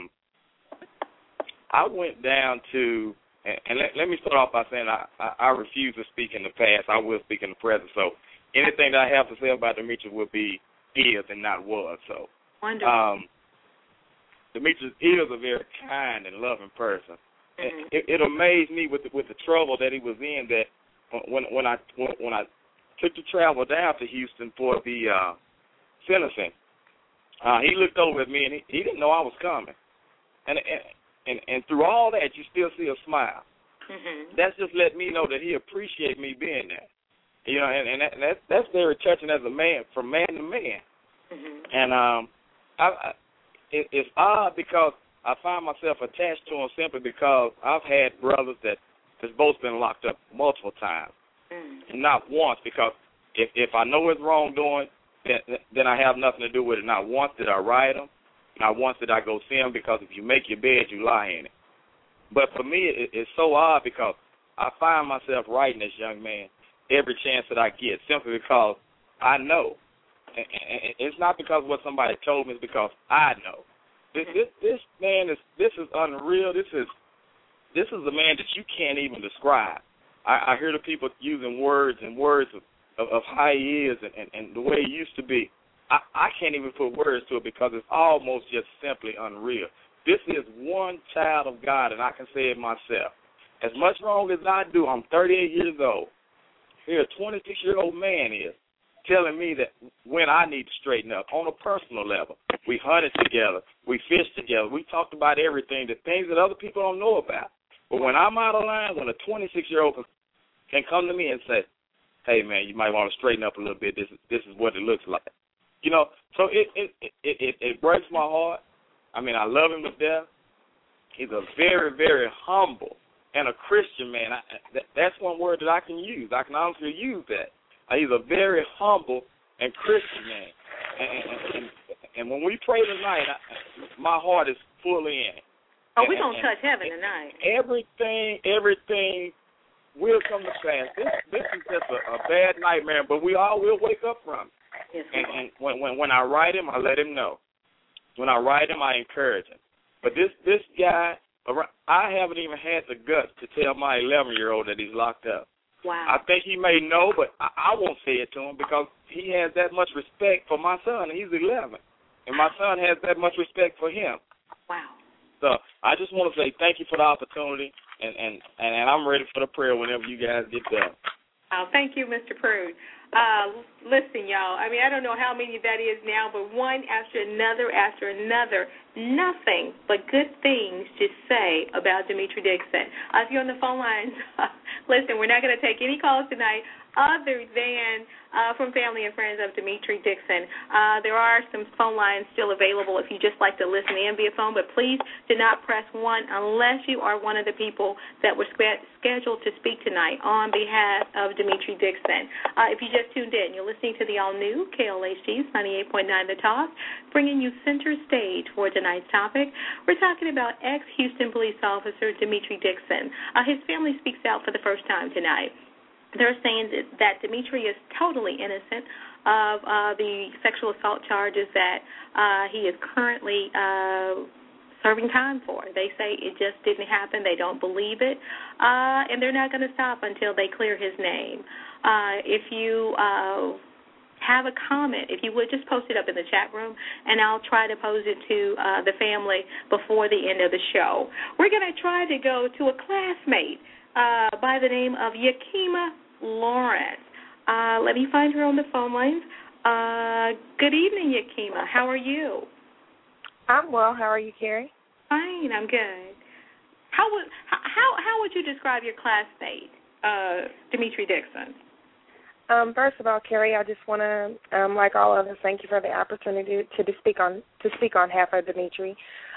I went down to, and let me start off by saying I refuse to speak in the past. I will speak in the present. So anything that I have to say about Dimitri will be is and not was. So wonderful. Dimitri is a very kind and loving person. Mm-hmm. It amazed me with the trouble that he was in. That when I took the travel down to Houston for the sentencing, he looked over at me and he didn't know I was coming, and through all that you still see a smile. Mm-hmm. That's just let me know that he appreciated me being there, and that's very touching as a man, from man to man. Mm-hmm. And it's odd because I find myself attached to him simply because I've had brothers that has both been locked up multiple times. And not once, because if I know it's wrongdoing, then I have nothing to do with it. Not once did I write him. Not once did I go see him, because if you make your bed, you lie in it. But for me, it's so odd because I find myself writing this young man every chance that I get, simply because I know. And it's not because of what somebody told me, it's because I know. This man is unreal. This is a man that you can't even describe. I hear the people using words of how he is and the way he used to be. I can't even put words to it because it's almost just simply unreal. this is one child of God, and I can say it myself. As much wrong as I do, I'm 38 years old. Here a 26-year-old man is telling me that when I need to straighten up on a personal level. We hunted together. We fished together. We talked about everything, the things that other people don't know about. But when I'm out of line, when a 26-year-old can come to me and say, hey, man, you might want to straighten up a little bit. This is what it looks like. You know, so it breaks my heart. I mean, I love him to death. He's a very, very humble and a Christian man. That's one word that I can use. I can honestly use that. He's a very humble and Christian man. And when we pray tonight, my heart is fully in it. Oh, we're going to touch heaven tonight. Everything will come to pass. This is just a bad nightmare, but we all will wake up from it. Yes, and when I write him, I let him know. When I write him, I encourage him. But this guy, I haven't even had the guts to tell my 11-year-old that he's locked up. Wow. I think he may know, but I won't say it to him because he has that much respect for my son, and he's 11. And my son has that much respect for him. Wow. So I just want to say thank you for the opportunity, and I'm ready for the prayer whenever you guys get done. Oh, thank you, Mr. Prude. Listen, y'all, I mean, I don't know how many that is now, but one after another, nothing but good things to say about Demetri Dixon. If you're on the phone lines, listen, we're not going to take any calls tonight other than from family and friends of Demetri Dixon. There are some phone lines still available if you just like to listen in via phone, but please do not press 1 unless you are one of the people that were scheduled to speak tonight on behalf of Demetri Dixon. If you just tuned in, you're listening to the all-new KLHG 98.9 The Talk, bringing you center stage for tonight's topic. We're talking about ex-Houston police officer Demetri Dixon. His family speaks out for the first time tonight. They're saying that Demetri is totally innocent of the sexual assault charges that he is currently serving time for. They say it just didn't happen. They don't believe it. And they're not going to stop until they clear his name. If you have a comment, if you would, just post it up in the chat room, and I'll try to pose it to the family before the end of the show. We're going to try to go to a classmate by the name of Yakima Lawrence. Let me find her on the phone lines. Good evening, Yakima. How are you? I'm well. How are you, Carrie? Fine. I'm good. How would you describe your classmate, Demetri Dixon? First of all, Carrie, I just want to, like all others, thank you for the opportunity to speak on behalf of Demetri.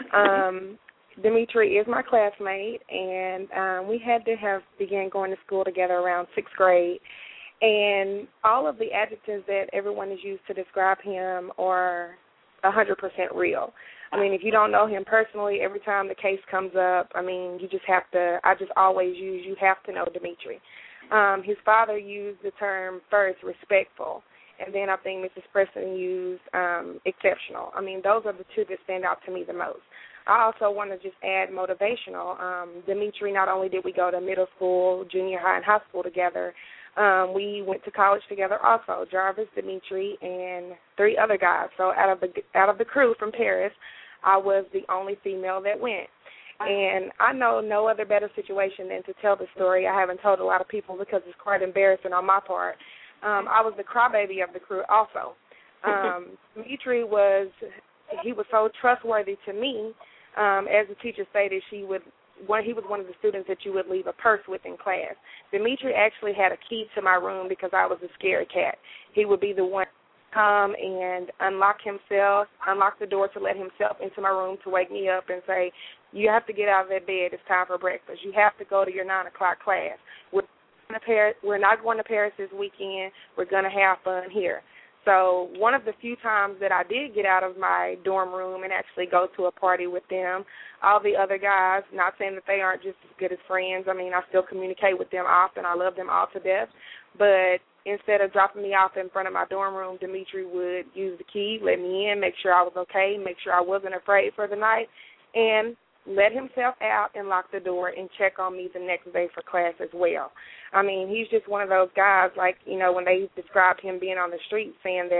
Demetri is my classmate, and we had to have began going to school together around 6th grade. And all of the adjectives that everyone has used to describe him are 100% real. I mean, if you don't know him personally, every time the case comes up, I mean, you just have to, I just always use, you have to know Demetri. His father used the term first, respectful, and then I think Mrs. Preston used exceptional. I mean, those are the two that stand out to me the most. I also want to just add motivational. Demetri, not only did we go to middle school, junior high, and high school together, we went to college together also, Jarvis, Demetri, and 3 other guys. So out of the crew from Paris, I was the only female that went. And I know no other better situation than to tell the story. I haven't told a lot of people because it's quite embarrassing on my part. I was the crybaby of the crew also. Demetri was so trustworthy to me. As the teacher stated, he was one of the students that you would leave a purse with in class. Demetri actually had a key to my room because I was a scared cat. He would be the one to come and unlock the door to let himself into my room to wake me up and say, you have to get out of that bed. It's time for breakfast. You have to go to your 9 o'clock class. We're not going to Paris this weekend. We're going to have fun here. So one of the few times that I did get out of my dorm room and actually go to a party with them, all the other guys, not saying that they aren't just as good as friends. I mean, I still communicate with them often. I love them all to death. But instead of dropping me off in front of my dorm room, Demetri would use the key, let me in, make sure I was okay, make sure I wasn't afraid for the night, and let himself out and lock the door and check on me the next day for class as well. I mean, he's just one of those guys, like, you know, when they described him being on the street saying that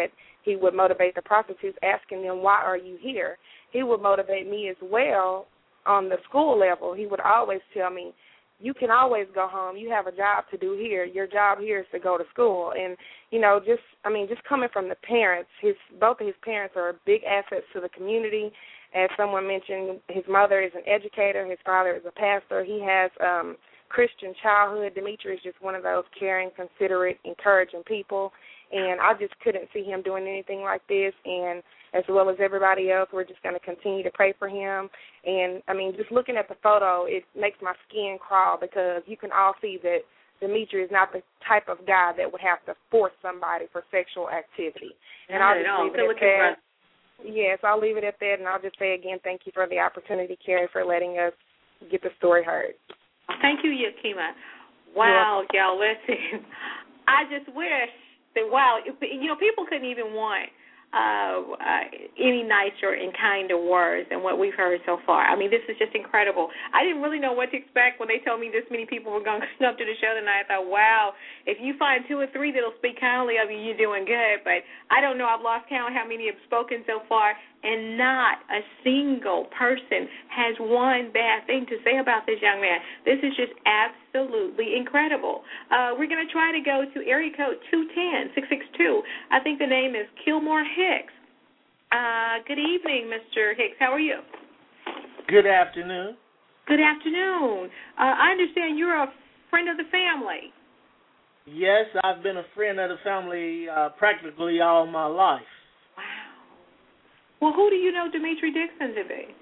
he would motivate the prostitutes, asking them, why are you here? He would motivate me as well on the school level. He would always tell me, you can always go home. You have a job to do here. Your job here is to go to school. And, just coming from the parents, both of his parents are big assets to the community. As someone mentioned, his mother is an educator. His father is a pastor. He has Christian childhood. Dimitri is just one of those caring, considerate, encouraging people. And I just couldn't see him doing anything like this. And as well as everybody else, we're just going to continue to pray for him. And, just looking at the photo, it makes my skin crawl because you can all see that Dimitri is not the type of guy that would have to force somebody for sexual activity. And I'll just leave it at that. Yes, I'll leave it at that, and I'll just say again, thank you for the opportunity, Carrie, for letting us get the story heard. Thank you, Yakima. Wow, y'all, listen. I just wish that, people couldn't even want any nicer and kinder words than what we've heard so far. This is just incredible. I didn't really know what to expect when they told me this many people were going to come up to the show tonight. I thought, wow, if you find 2 or 3 that'll speak kindly of you, you're doing good. But I don't know. I've lost count how many have spoken so far, and not a single person has one bad thing to say about this young man. This is just absolutely incredible. We're going to try to go to area code 210-662. I think the name is Kilmore Hicks. Good evening, Mr. Hicks. How are you? Good afternoon. Good afternoon. I understand you're a friend of the family. Yes, I've been a friend of the family practically all my life. Well, who do you know Dimitri Dixon to be?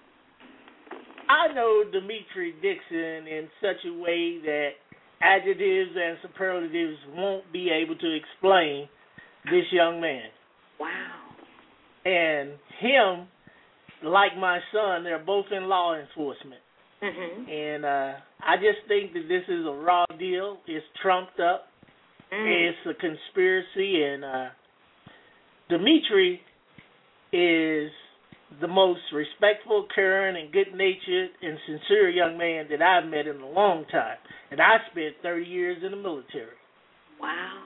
I know Dimitri Dixon in such a way that adjectives and superlatives won't be able to explain this young man. Wow. And him, like my son, they're both in law enforcement. Mm-hmm. And I just think that this is a raw deal. It's trumped up. It's a conspiracy. And Dimitri is the most respectful, caring, and good-natured and sincere young man that I've met in a long time. And I spent 30 years in the military. Wow.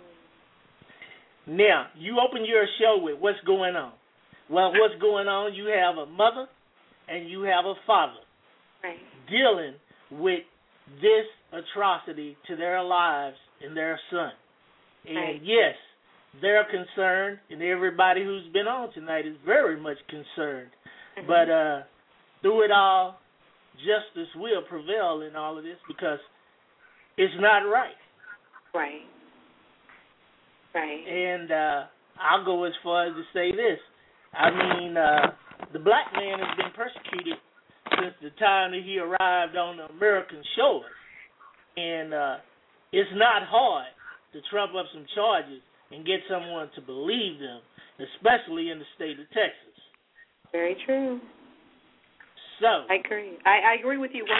Now, you open your show with what's going on. Well, what's going on, you have a mother and you have a father dealing with this atrocity to their lives and their son. And yes, they're concerned, and everybody who's been on tonight is very much concerned. Mm-hmm. But through it all, justice will prevail in all of this because it's not right. Right. Right. And I'll go as far as to say this. The black man has been persecuted since the time that he arrived on the American shores. And it's not hard to trump up some charges and get someone to believe them, especially in the state of Texas. Very true. So I agree. I agree with you 100%.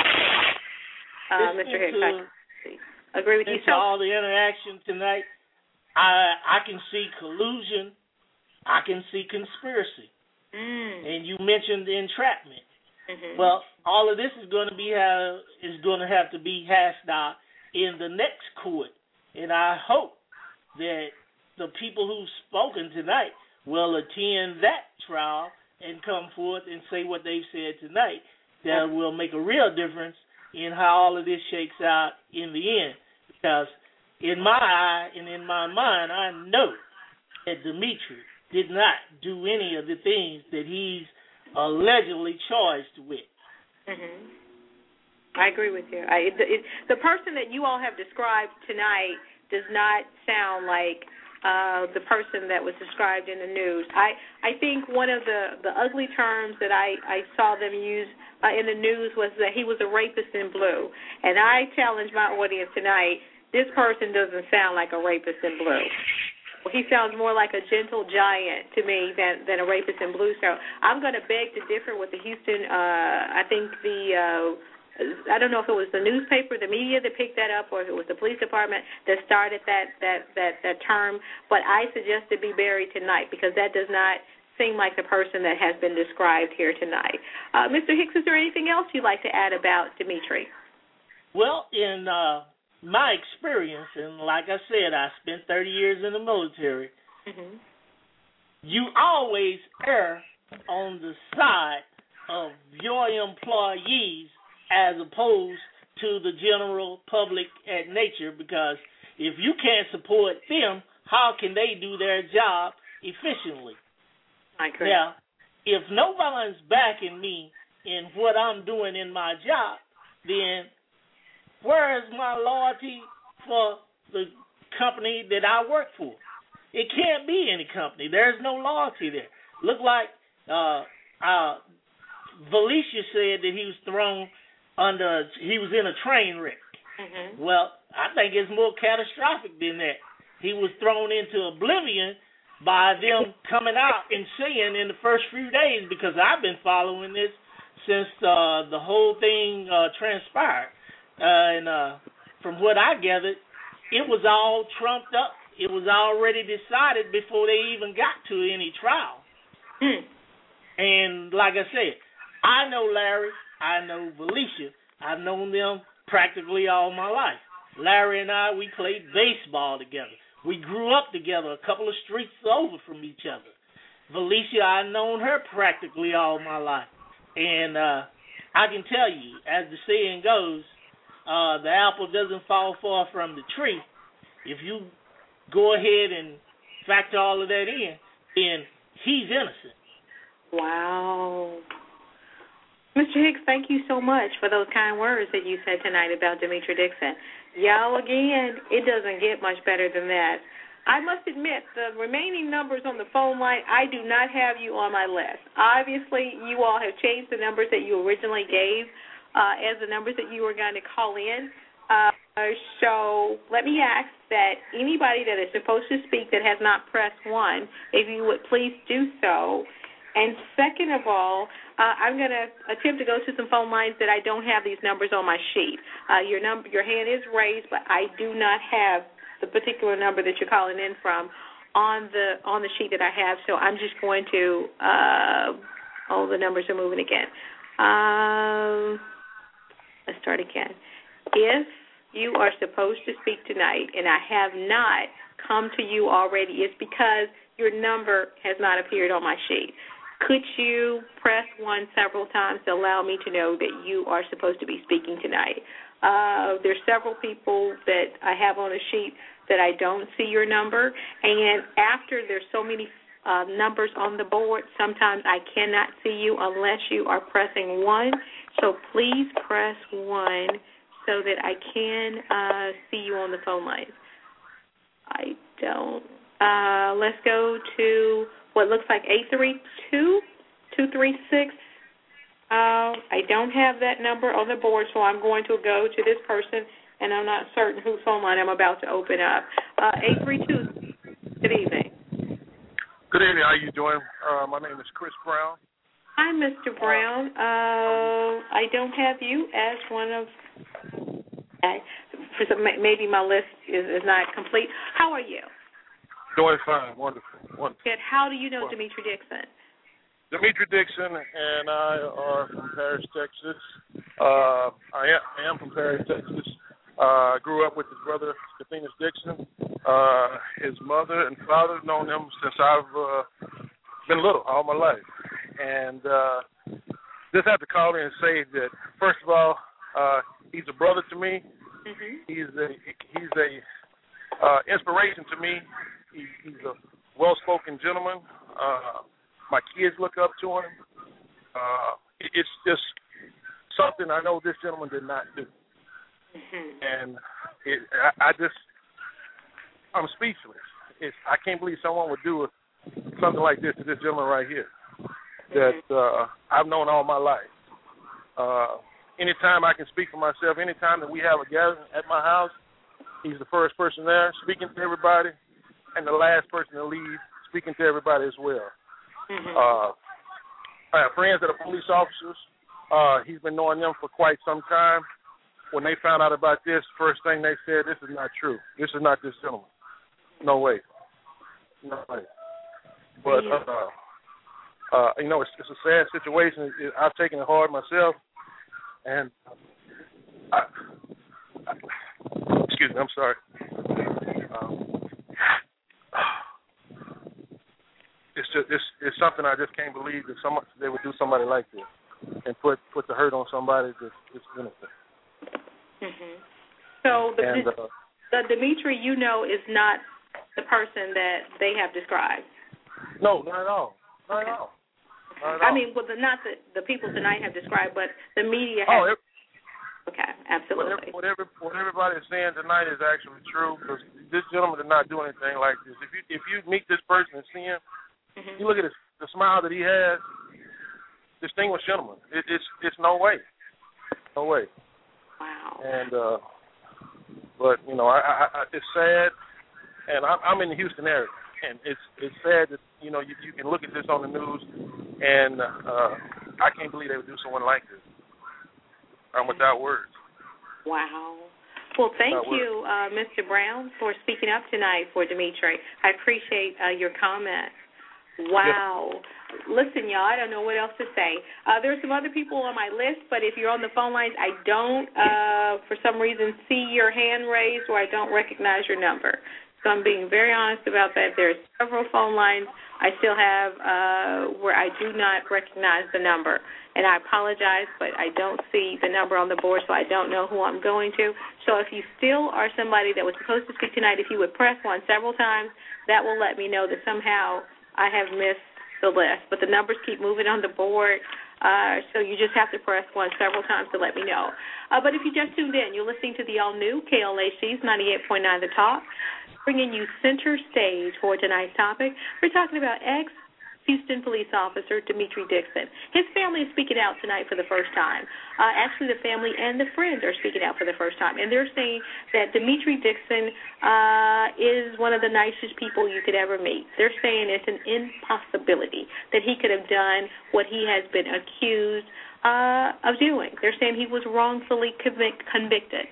Mr. Hicks, I agree with you. So all the interaction tonight, I can see collusion. I can see conspiracy. And you mentioned entrapment. Mm-hmm. Well, all of this is going to have to be hashed out in the next court, and I hope that the people who've spoken tonight will attend that trial and come forth and say what they've said tonight. That will make a real difference in how all of this shakes out in the end. Because in my eye and in my mind, I know that Dimitri did not do any of the things that he's allegedly charged with. Mm-hmm. I agree with you. The person that you all have described tonight does not sound like the person that was described in the news. I think one of the ugly terms that I saw them use in the news was that he was a rapist in blue. And I challenge my audience tonight, this person doesn't sound like a rapist in blue. He sounds more like a gentle giant to me than a rapist in blue. So I'm going to beg to differ with the Houston, I don't know if it was the newspaper, the media that picked that up, or if it was the police department that started that term. But I suggest it be buried tonight because that does not seem like the person that has been described here tonight. Mr. Hicks, is there anything else you'd like to add about Dimitri? Well, in my experience, and like I said, I spent 30 years in the military, mm-hmm. you always err on the side of your employees as opposed to the general public at nature, because if you can't support them, how can they do their job efficiently? I agree. Now, if no one's backing me in what I'm doing in my job, then where is my loyalty for the company that I work for? It can't be any company. There's no loyalty there. Look like Valicia said that he was he was in a train wreck. Mm-hmm. Well, I think it's more catastrophic than that. He was thrown into oblivion by them coming out and saying in the first few days, because I've been following this since the whole thing transpired. And from what I gathered, it was all trumped up. It was already decided before they even got to any trial. And like I said, I know Larry, I know Valicia. I've known them practically all my life. Larry and I, we played baseball together. We grew up together a couple of streets over from each other. Valicia, I've known her practically all my life. And I can tell you, as the saying goes, the apple doesn't fall far from the tree. If you go ahead and factor all of that in, then he's innocent. Wow. Mr. Hicks, thank you so much for those kind words that you said tonight about Demetri Dixon. Y'all, again, it doesn't get much better than that. I must admit, the remaining numbers on the phone line, I do not have you on my list. Obviously, you all have changed the numbers that you originally gave as the numbers that you were going to call in. So let me ask that anybody that is supposed to speak that has not pressed 1, if you would please do so. And second of all, I'm going to attempt to go to some phone lines that I don't have these numbers on my sheet. Your hand is raised, but I do not have the particular number that you're calling in from on the sheet that I have. So I'm just going to the numbers are moving again. Let's start again. If you are supposed to speak tonight and I have not come to you already, it's because your number has not appeared on my sheet. Could you press 1 several times to allow me to know that you are supposed to be speaking tonight? There's several people that I have on a sheet that I don't see your number, and after there's so many numbers on the board, sometimes I cannot see you unless you are pressing 1. So please press 1 so that I can see you on the phone lines. I don't. Let's go to what looks like 832-236. I don't have that number on the board, so I'm going to go to this person, and I'm not certain whose phone line I'm about to open up. 832, good evening. Good evening. How you doing? My name is Chris Brown. Hi, Mr. Brown. I don't have you as one of... maybe my list is not complete. How are you? Doing fine. Wonderful. Good. How do you know Demetri Dixon? Demetri Dixon and I are from Paris, Texas. I am from Paris, Texas. Grew up with his brother, Stephenus Dixon. His mother and father, known him since I've been little, all my life. And just have to call in and say that, first of all, he's a brother to me. Mm-hmm. He's a inspiration to me. He's a well-spoken gentleman. My kids look up to him. It's just something I know this gentleman did not do. Mm-hmm. And I'm speechless. I can't believe someone would do something like this to this gentleman right here that I've known all my life. Anytime I can speak for myself, anytime that we have a gathering at my house, he's the first person there speaking to everybody and the last person to leave speaking to everybody as well. Mm-hmm. I have friends that are police officers. He's been knowing them for quite some time. When they found out about this, first thing they said, this is not true. This is not this gentleman. No way. No way. But, it's a sad situation. I've taken it hard myself. And, excuse me, I'm sorry. it's something I just can't believe that they would do somebody like this and put the hurt on somebody that's innocent. Mm-hmm. So the Dimitri you know is not the person that they have described. No, not at all. Not at all. I mean, well, not the people tonight have described, but the media has. Okay, absolutely. What everybody is saying tonight is actually true, because this gentleman did not do anything like this. If you meet this person and see him, you look at the smile that he has, distinguished gentleman. It's no way. No way. Wow. And but I it's sad, and I'm in the Houston area, and it's sad that you can look at this on the news, and I can't believe they would do someone like this. I'm without words. Wow. Well, thank you, Mr. Brown, for speaking up tonight for Dimitri. I appreciate your comment. Wow. Yes. Listen, y'all, I don't know what else to say. There's some other people on my list, but if you're on the phone lines, I don't, for some reason, see your hand raised, or I don't recognize your number. So I'm being very honest about that. There's several phone lines I still have where I do not recognize the number. And I apologize, but I don't see the number on the board, so I don't know who I'm going to. So if you still are somebody that was supposed to speak tonight, if you would press one several times, that will let me know that somehow I have missed the list. But the numbers keep moving on the board, so you just have to press one several times to let me know. But if you just tuned in, you're listening to the all-new KLAC's 98.9 The Talk, bringing you center stage for tonight's topic. We're talking about Houston police officer Dimitri Dixon. His family is speaking out tonight for the first time. Actually, the family and the friends are speaking out for the first time, and they're saying that Dimitri Dixon is one of the nicest people you could ever meet. They're saying it's an impossibility that he could have done what he has been accused of doing. They're saying he was wrongfully convicted.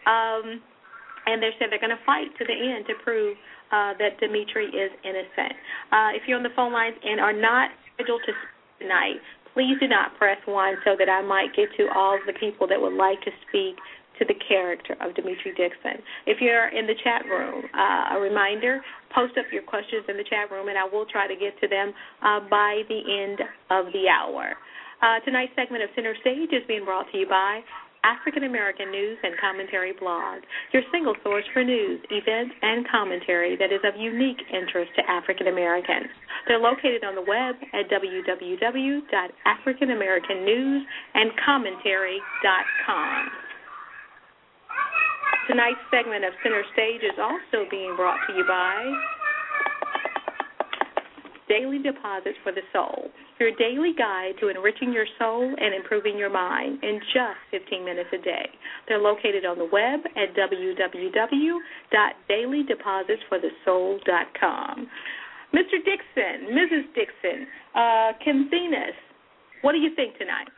And they said they're going to fight to the end to prove that Dimitri is innocent. If you're on the phone lines and are not scheduled to speak tonight, please do not press 1 so that I might get to all of the people that would like to speak to the character of Dimitri Dixon. If you're in the chat room, a reminder, post up your questions in the chat room, and I will try to get to them by the end of the hour. Tonight's segment of Center Stage is being brought to you by African American News and Commentary Blog, your single source for news, events, and commentary that is of unique interest to African Americans. They're located on the web at www.africanamericanNewsandCommentary.com. Tonight's segment of Center Stage is also being brought to you by Daily Deposits for the Soul, your daily guide to enriching your soul and improving your mind in just 15 minutes a day. They're located on the web at www.dailydepositsforthesoul.com. Mr. Dixon, Mrs. Dixon, Kim Zenas, what do you think tonight?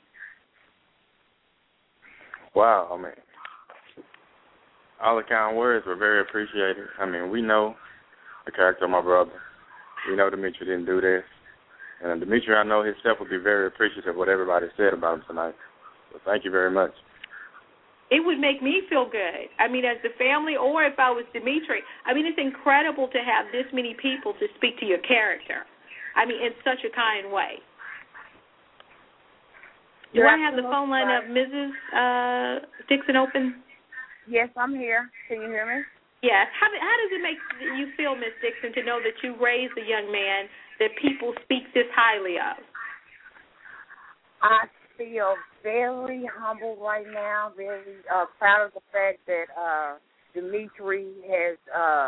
Wow, I mean, all the kind words were very appreciated. I mean, we know the character of my brother. We know Dimitri didn't do this. And Dimitri, I know himself would be very appreciative of what everybody said about him tonight. So thank you very much. It would make me feel good. I mean, as the family, or if I was Dimitri. I mean, it's incredible to have this many people to speak to your character. I mean, in such a kind way. Do I have the phone line of Mrs. Dixon open? Yes, I'm here. Can you hear me? Yes. How does it make you feel, Miss Dixon, to know that you raised a young man that people speak this highly of? I feel very humble right now, very proud of the fact that Dimitri has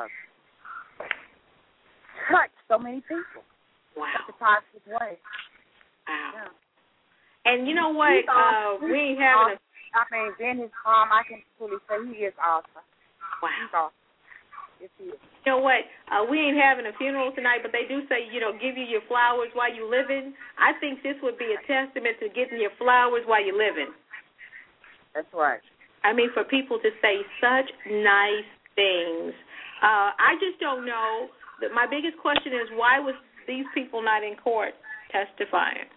touched so many people. Wow. In a positive way. Wow. Yeah. And you know what? We ain't having a... I mean, being his mom, I can truly say he is awesome. Wow. He's awesome. Yes, he is. You know what? We ain't having a funeral tonight, but they do say, give you your flowers while you living. I think this would be a testament to getting your flowers while you're living. That's right. I mean, for people to say such nice things. I just don't know. My biggest question is, why was these people not in court testifying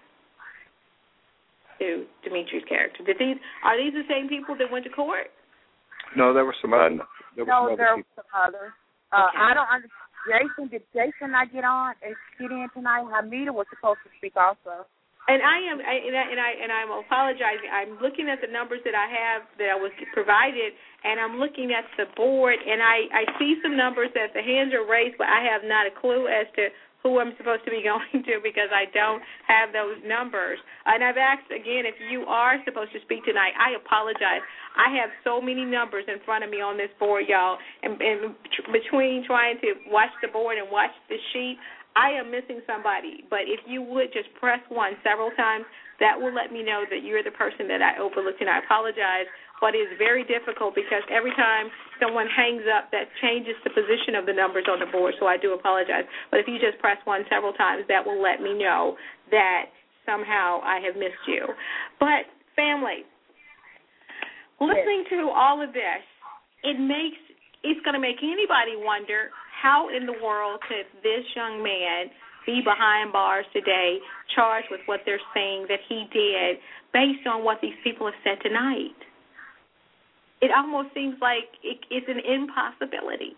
to Dimitri's character? Are these the same people that went to court? No, there were some other. There were some others. Okay. Jason. Did Jason not get on and get in tonight? Hamida was supposed to speak also. And I'm apologizing. I'm looking at the numbers that I have that I was provided, and I'm looking at the board, and I see some numbers that the hands are raised, but I have not a clue as to who I'm supposed to be going to because I don't have those numbers. And I've asked, again, if you are supposed to speak tonight, I apologize. I have so many numbers in front of me on this board, y'all, and between trying to watch the board and watch the sheet, I am missing somebody. But if you would just press 1 several times, that will let me know that you're the person that I overlooked, and I apologize. But it's very difficult because every time someone hangs up, that changes the position of the numbers on the board, so I do apologize. But if you just press 1 several times, that will let me know that somehow I have missed you. But, family, listening to all of this, it's going to make anybody wonder how in the world could this young man be behind bars today, charged with what they're saying that he did based on what these people have said tonight. It almost seems like it's an impossibility.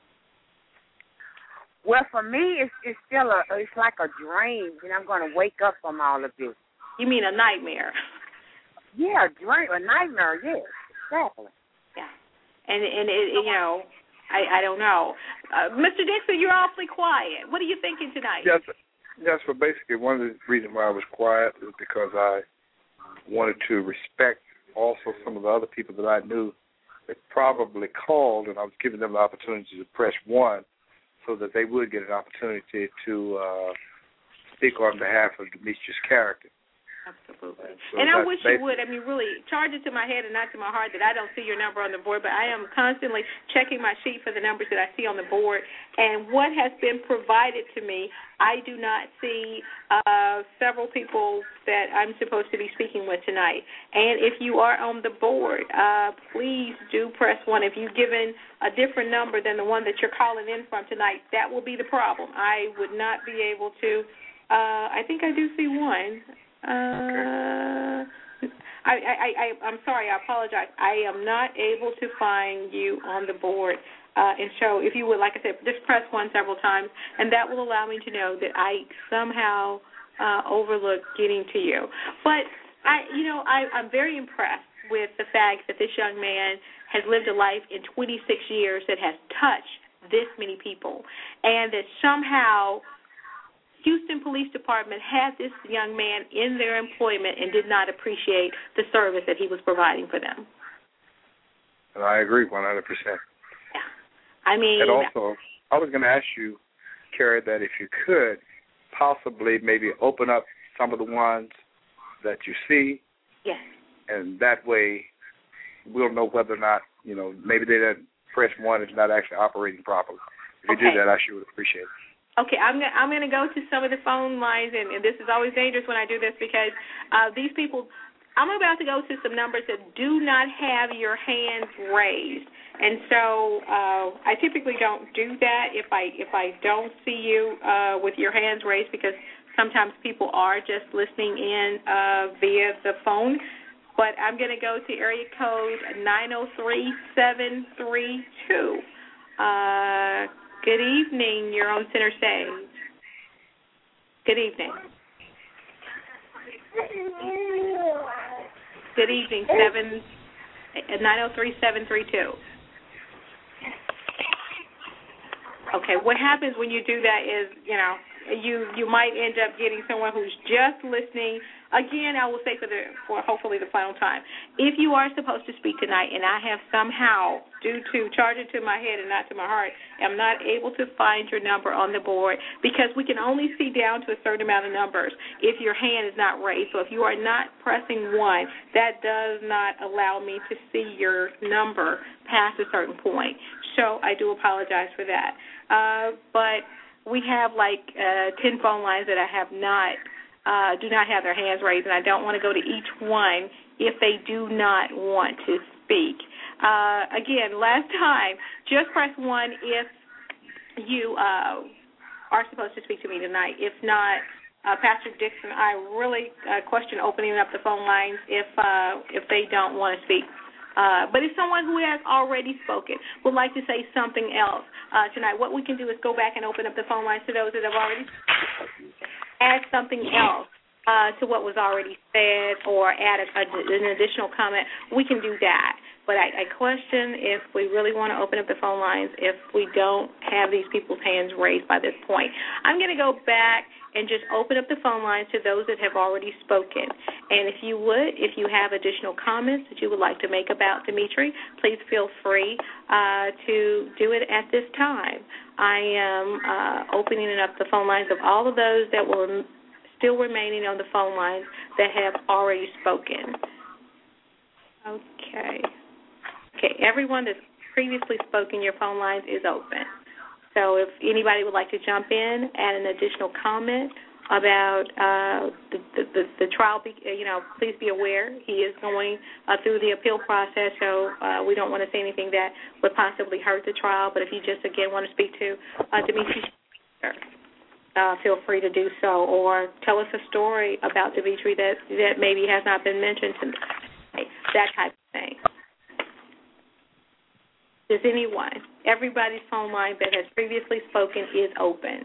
Well, for me, it's still it's like a dream, and I'm going to wake up from all of this. You mean a nightmare? Yeah, a dream, a nightmare. Yes, exactly. Yeah, and it, I don't know, Mr. Dixon, you're awfully quiet. What are you thinking tonight? Yes. Well, basically, one of the reasons why I was quiet is because I wanted to respect also some of the other people that I knew that probably called, and I was giving them the opportunity to press 1 so that they would get an opportunity to speak on behalf of Demetrius' character. Absolutely. So and I wish you would. I mean, really, charge it to my head and not to my heart that I don't see your number on the board, but I am constantly checking my sheet for the numbers that I see on the board. And what has been provided to me, I do not see several people that I'm supposed to be speaking with tonight. And if you are on the board, please do press 1. If you've given a different number than the one that you're calling in from tonight, that will be the problem. I would not be able to. I think I do see one. I'm sorry, I apologize. I am not able to find you on the board. And so if you would, like I said, just press 1 several times, and that will allow me to know that I somehow overlooked getting to you. But, I'm very impressed with the fact that this young man has lived a life in 26 years that has touched this many people, and that somehow Houston Police Department had this young man in their employment and did not appreciate the service that he was providing for them. And I agree 100%. Yeah. I mean, and also, I was going to ask you, Carrie, that if you could possibly maybe open up some of the ones that you see. Yes. And that way we'll know whether or not, maybe they didn't press 1 is not actually operating properly. If you do that, I sure would appreciate it. Okay, I'm going to go to some of the phone lines, and this is always dangerous when I do this because these people, I'm about to go to some numbers that do not have your hands raised, and so I typically don't do that if I don't see you with your hands raised because sometimes people are just listening in via the phone. But I'm going to go to area code 903732. Good evening. You're on center stage. Good evening. Good evening. 903732. Okay. What happens when you do that is, you might end up getting someone who's just listening. Again, I will say for hopefully the final time, if you are supposed to speak tonight and I have somehow, due to charge it to my head and not to my heart, am not able to find your number on the board because we can only see down to a certain amount of numbers if your hand is not raised. So if you are not pressing 1, that does not allow me to see your number past a certain point. So I do apologize for that. But we have 10 phone lines that I have do not have their hands raised, and I don't want to go to each one if they do not want to speak. Again, last time, just press 1 if you are supposed to speak to me tonight. If not, Pastor Dixon, I really question opening up the phone lines if they don't want to speak. But if someone who has already spoken would like to say something else tonight, what we can do is go back and open up the phone lines to those that have already spoken. Add something else to what was already said or add an additional comment. We can do that. But I question if we really want to open up the phone lines if we don't have these people's hands raised by this point. I'm going to go back and just open up the phone lines to those that have already spoken. And if you have additional comments that you would like to make about Dimitri, please feel free to do it at this time. I am opening up the phone lines of all of those that were still remaining on the phone lines that have already spoken. Okay, everyone that's previously spoken, your phone lines is open. So if anybody would like to jump in, add an additional comment about the trial, please be aware he is going through the appeal process, so we don't want to say anything that would possibly hurt the trial. But if you just, again, want to speak to Dimitri, feel free to do so, or tell us a story about Dimitri that maybe has not been mentioned tonight, that type of thing. Does anyone? Everybody's phone line that has previously spoken is open.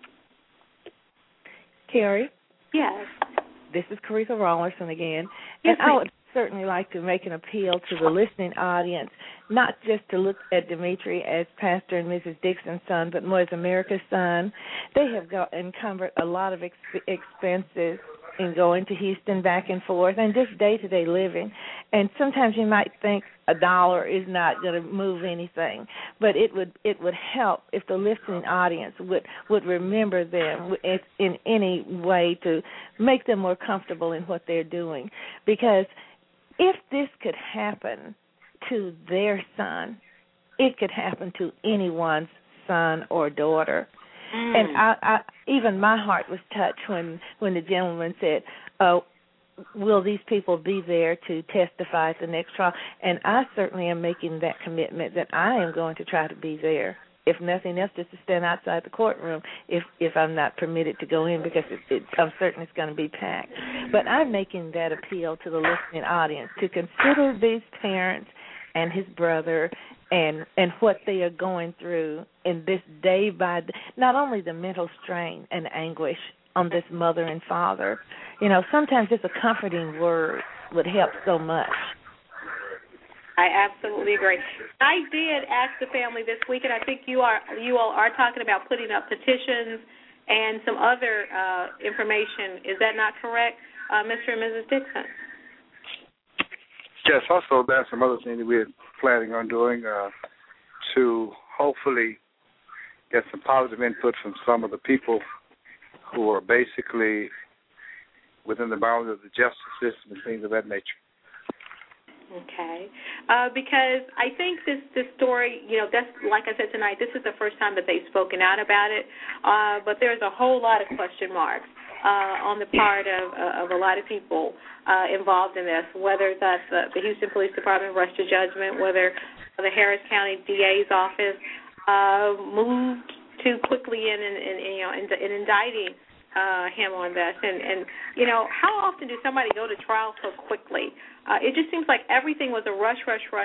Terry? Yes. This is Caretha Rawlinson again. Yes, and I would certainly like to make an appeal to the listening audience, not just to look at Dimitri as Pastor and Mrs. Dixon's son, but more as America's son. They have encumbered a lot of expenses in going to Houston back and forth and just day-to-day living. And sometimes you might think $1 is not going to move anything, but it would help if the listening audience would remember them in any way to make them more comfortable in what they're doing. Because if this could happen to their son, it could happen to anyone's son or daughter. And I even my heart was touched when the gentleman said, will these people be there to testify at the next trial? And I certainly am making that commitment that I am going to try to be there, if nothing else, just to stand outside the courtroom if I'm not permitted to go in, because I'm certain it's going to be packed. But I'm making that appeal to the listening audience to consider these parents and his brother and what they are going through in this day by day, not only the mental strain and anguish on this mother and father. Sometimes just a comforting word would help so much. I absolutely agree. I did ask the family this week, and I think you all are talking about putting up petitions and some other information. Is that not correct, Mr. and Mrs. Dixon? Yes, also there's some other things that we're planning on doing to hopefully get some positive input from some of the people who are basically within the bounds of the justice system and things of that nature. Okay. Because I think this story, that's, like I said tonight, this is the first time that they've spoken out about it, but there's a whole lot of question marks on the part of a lot of people involved in this, whether that's the Houston Police Department rushed to judgment, whether the Harris County DA's office moved too quickly in indicting him on this, and how often do somebody go to trial so quickly? It just seems like everything was a rush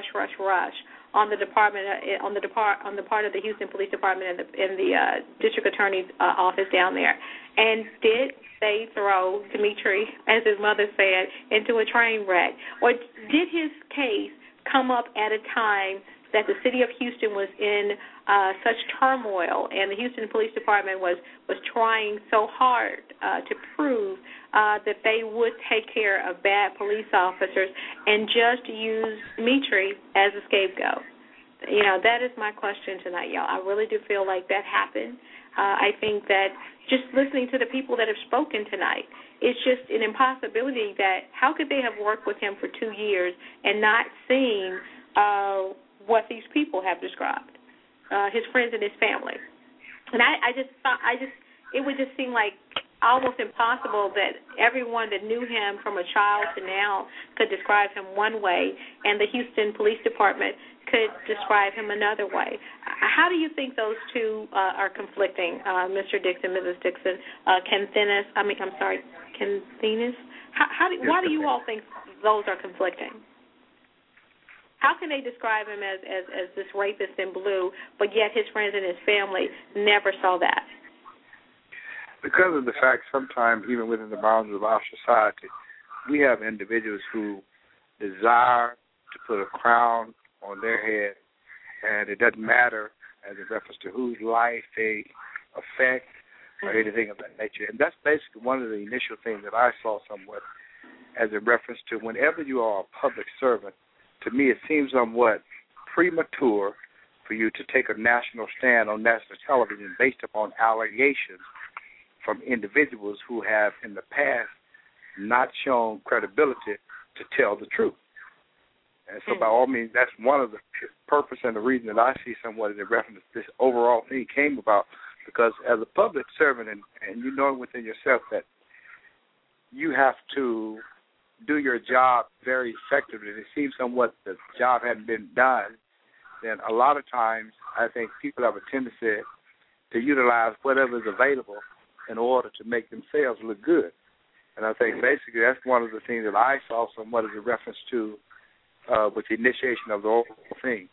on the department, on the part of the Houston Police Department and the district attorney's office down there. And did they throw Dimitri, as his mother said, into a train wreck, or did his case come up at a time that the city of Houston was in such turmoil, and the Houston Police Department was trying so hard to prove that they would take care of bad police officers and just use Dimitri as a scapegoat? That is my question tonight, y'all. I really do feel like that happened. I think that just listening to the people that have spoken tonight, it's just an impossibility that how could they have worked with him for 2 years and not seen what these people have described, his friends and his family. And I just it would just seem like almost impossible that everyone that knew him from a child to now could describe him one way, and the Houston Police Department could describe him another way. How do you think those two are conflicting, Mr. Dixon, Mrs. Dixon, Kenthenis? Why do you all think those are conflicting? How can they describe him as this rapist in blue, but yet his friends and his family never saw that? Because of the fact sometimes even within the bounds of our society, we have individuals who desire to put a crown on their head, and it doesn't matter as a reference to whose life they affect or anything of that nature. And that's basically one of the initial things that I saw somewhat as a reference to whenever you are a public servant, to me it seems somewhat premature for you to take a national stand on national television based upon allegations from individuals who have in the past not shown credibility to tell the truth. And so by all means, that's one of the purpose and the reason that I see somewhat as a reference to this overall thing came about, because as a public servant, and you know within yourself that you have to do your job very effectively. It seems somewhat the job hadn't been done, then a lot of times I think people have a tendency to utilize whatever is available in order to make themselves look good. And I think basically that's one of the things that I saw somewhat as a reference to with the initiation of the whole thing.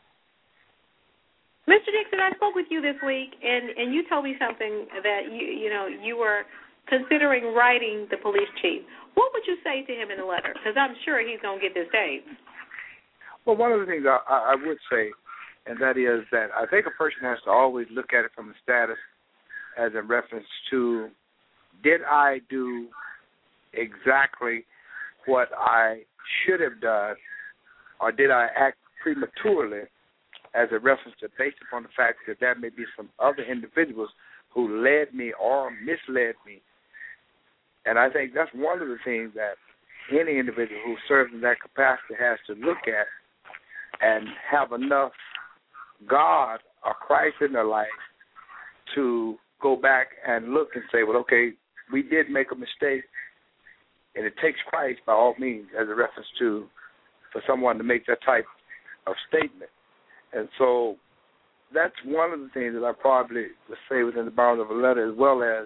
Mr. Dixon, I spoke with you this week, and you told me something that you were considering writing the police chief. What would you say to him in the letter? Because I'm sure he's going to get this tape. Well, one of the things I would say, and that is that I think a person has to always look at it from the status as a reference to, did I do exactly what I should have done, or did I act prematurely as a reference to, based upon the fact that there may be some other individuals who led me or misled me. And I think that's one of the things that any individual who serves in that capacity has to look at and have enough God or Christ in their life to go back and look and say, well, okay, we did make a mistake, and it takes Christ by all means as a reference to for someone to make that type of statement. And so that's one of the things that I probably would say within the bounds of a letter, as well as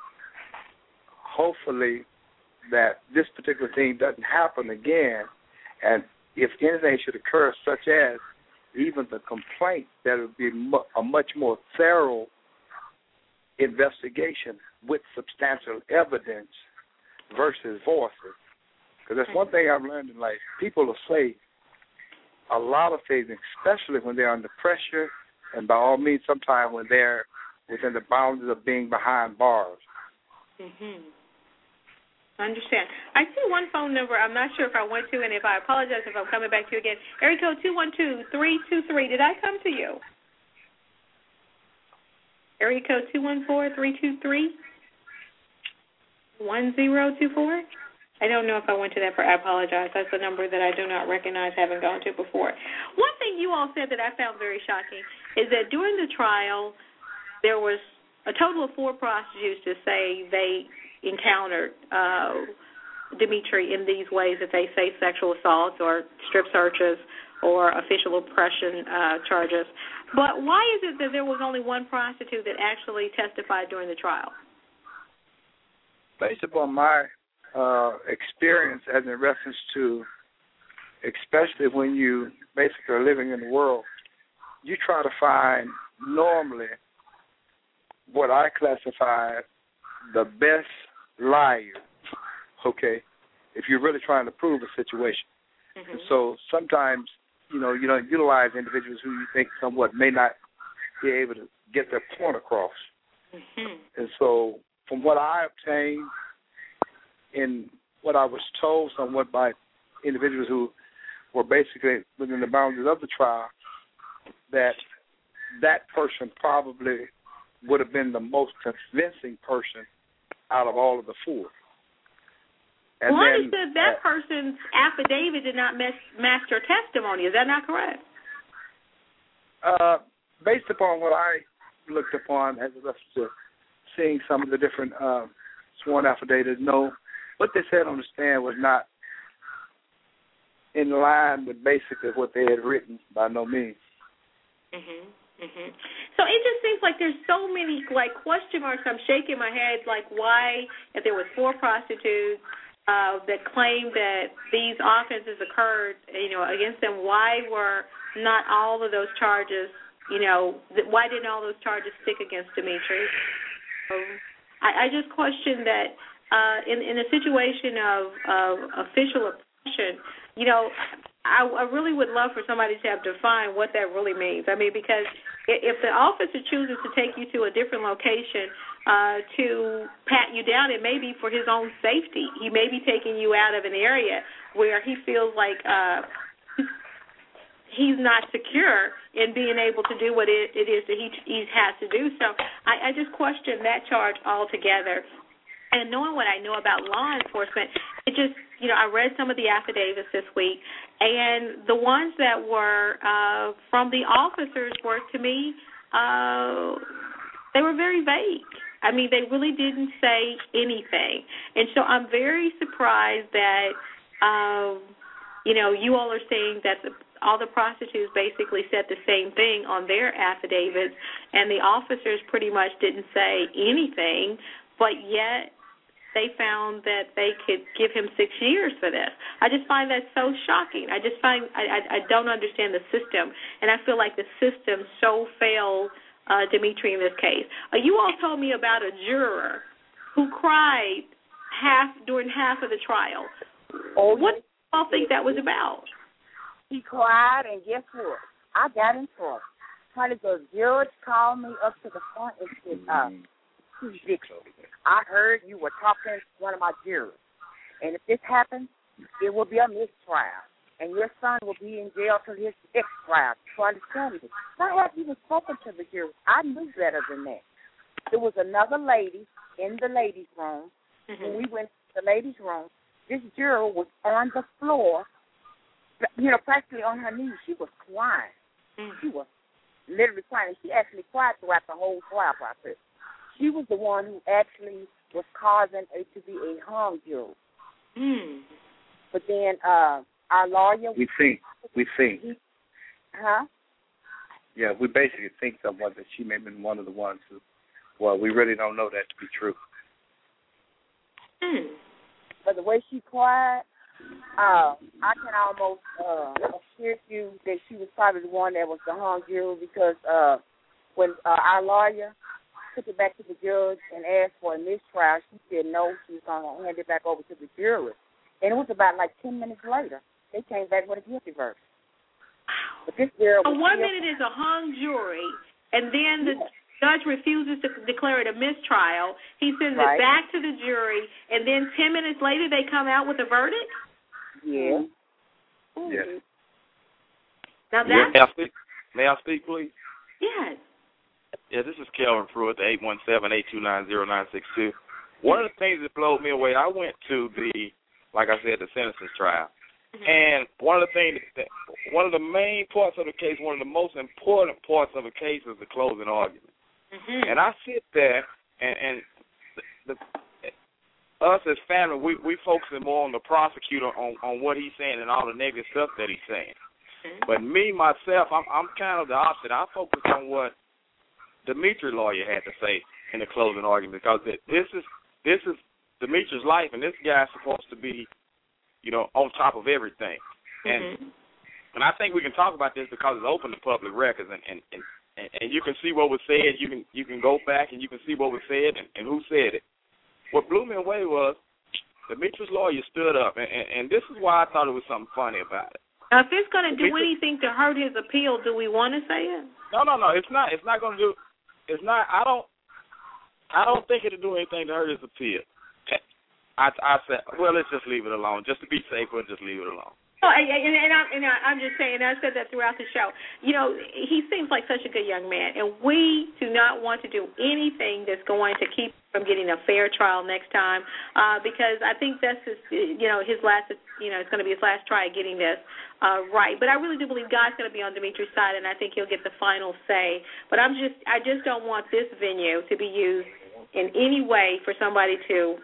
hopefully that this particular thing doesn't happen again, and if anything should occur, such as even the complaint, that it would be a much more thorough investigation with substantial evidence versus voices. Because that's one thing I've learned in life. People will say a lot of things, especially when they're under pressure, and by all means sometimes when they're within the boundaries of being behind bars. Mm-hmm. I understand. I see one phone number I'm not sure if I went to, and if I apologize if I'm coming back to you again. Area code 212-323. Did I come to you? Area code 214-323-1024. I don't know if I went to that. I apologize. That's a number that I do not recognize having gone to before. One thing you all said that I found very shocking is that during the trial, there was a total of 4 prostitutes to say they encountered Dimitri in these ways that they say sexual assaults or strip searches or official oppression charges. But why is it that there was only 1 prostitute that actually testified during the trial? Based upon my experience as in reference to, especially when you basically are living in the world, you try to find normally what I classify the best liar, okay, if you're really trying to prove a situation. Mm-hmm. And so sometimes, you don't utilize individuals who you think somewhat may not be able to get their point across. Mm-hmm. And so from what I obtained in what I was told somewhat by individuals who were basically within the boundaries of the trial, that person probably would have been the most convincing person out of all of the 4. And well, I understood that person's affidavit did not match their testimony. Is that not correct? Based upon what I looked upon as a reference to seeing some of the different sworn affidavits, no, what they said on the stand was not in line with basically what they had written by no means. Mm-hmm. Mm-hmm. So it just seems like there's so many question marks. I'm shaking my head why, if there was 4 prostitutes that claim that these offenses occurred, against them, why were not all of those charges, why didn't all those charges stick against Dimitri? I just question that in a situation of official oppression, I really would love for somebody to have defined what that really means. I mean, because if the officer chooses to take you to a different location to pat you down, it may be for his own safety. He may be taking you out of an area where he feels like he's not secure in being able to do what it is that he has to do. So I just question that charge altogether. And knowing what I know about law enforcement, it just, I read some of the affidavits this week, and the ones that were from the officers were, to me, they were very vague. I mean, they really didn't say anything. And so I'm very surprised that, you all are saying that all the prostitutes basically said the same thing on their affidavits, and the officers pretty much didn't say anything, but yet they found that they could give him 6 years for this. I just find that so shocking. I don't understand the system, and I feel like the system so failed Dimitri in this case. You all told me about a juror who cried during half of the trial. What do you all think that was about? He cried, and guess what? I got in trouble. Honey, the judge called me up to the front and said, Dixon, I heard you were talking to one of my jurors, and if this happens, it will be a mistrial, and your son will be in jail till his next trial. You understand me? I haven't even spoken to the jurors. I knew better than that. There was another lady in the ladies' room. Mm-hmm. When we went to the ladies' room, this juror was on the floor, practically on her knees. She was crying. Mm-hmm. She was literally crying. She actually cried throughout the whole trial process. She was the one who actually was causing it to be a hung jury. Mm. But then our lawyer... We think. Huh? Yeah, we basically think someone that she may have been one of the ones who... Well, we really don't know that to be true. Mm. But the way she cried, I can almost assure you that she was probably the one that was the hung jury, because when our lawyer took it back to the judge and asked for a mistrial, she said no, she was going to hand it back over to the jury. And it was about 10 minutes later, they came back with a guilty verdict. But this girl... So 1 minute is a hung jury, and then the judge refuses to declare it a mistrial. He sends it back to the jury, and then 10 minutes later they come out with a verdict? Yeah. Ooh. Yes. Now that's... May I speak, please? Yes. Yeah, this is Kelvin Pruitt, 817-829-0962. One of the things that blew me away, I went to the sentencing trial. Mm-hmm. And one of the main parts of the case, one of the most important parts of the case is the closing argument. Mm-hmm. And I sit there, and us as family, we focusing more on the prosecutor, on what he's saying and all the negative stuff that he's saying. Mm-hmm. But me, myself, I'm kind of the opposite. I focus on what Dimitri lawyer had to say in the closing argument, because this is Dimitri's life, and this guy's supposed to be, on top of everything. Mm-hmm. And I think we can talk about this because it's open to public records, and you can see what was said. You can go back and you can see what was said and who said it. What blew me away was Dimitri's lawyer stood up, and this is why I thought it was something funny about it. Now, if it's going to do anything to hurt his appeal, do we want to say it? No, it's not. It's not going to do. It's not. I don't think it'll do anything to hurt his appeal. I said, well, let's just leave it alone. Just to be safe, we'll just leave it alone. Oh, I'm just saying, I said that throughout the show. He seems like such a good young man, and we do not want to do anything that's going to keep him from getting a fair trial next time, because I think that's his last, it's going to be his last try at getting this right. But I really do believe God's going to be on Dimitri's side, and I think he'll get the final say. But I just don't want this venue to be used in any way for somebody to,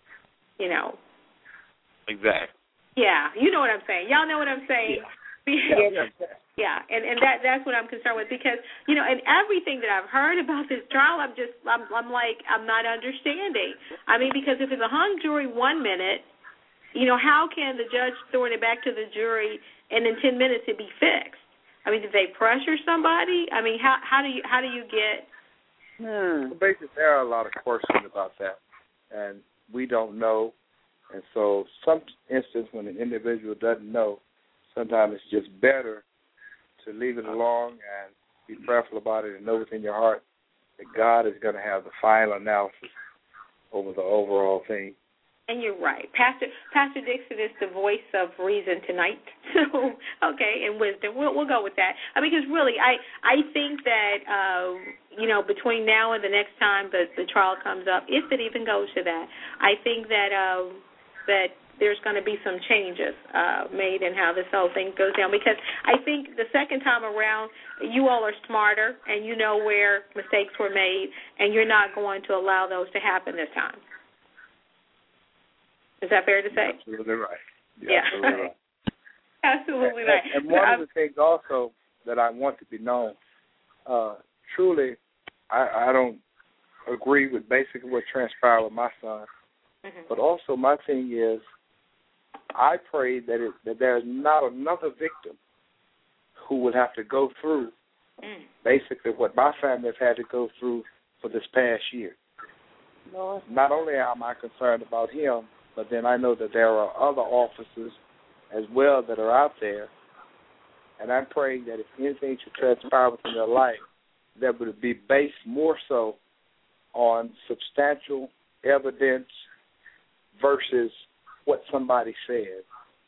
Exactly. Yeah, you know what I'm saying. Y'all know what I'm saying. Yeah. Yeah, and that's what I'm concerned with, because and everything that I've heard about this trial, I'm like, I'm not understanding. I mean, because if it's a hung jury 1 minute, how can the judge throw it back to the jury and in 10 minutes it be fixed? I mean, did they pressure somebody? I mean, how do you get? Well, basically, there are a lot of questions about that, and we don't know. And so, some instance when an individual doesn't know, sometimes it's just better to leave it alone and be prayerful about it and know within your heart that God is going to have the final analysis over the overall thing. And you're right. Pastor Dixon is the voice of reason tonight. So, okay, and wisdom. We'll go with that. Because really, I think that, between now and the next time the trial comes up, if it even goes to that, I think that there's going to be some changes made in how this whole thing goes down. Because I think the second time around, you all are smarter and you know where mistakes were made, and you're not going to allow those to happen this time. Is that fair to say? Absolutely right. Yeah. Absolutely right. Absolutely right. And one of the things also that I want to be known, truly, I don't agree with basically what transpired with my son, but also my thing is, I pray that there's not another victim who would have to go through basically what my family has had to go through for this past year. Not only am I concerned about him, but then I know that there are other officers as well that are out there, and I'm praying that if anything should transpire within their life, that would be based more so on substantial evidence versus what somebody said.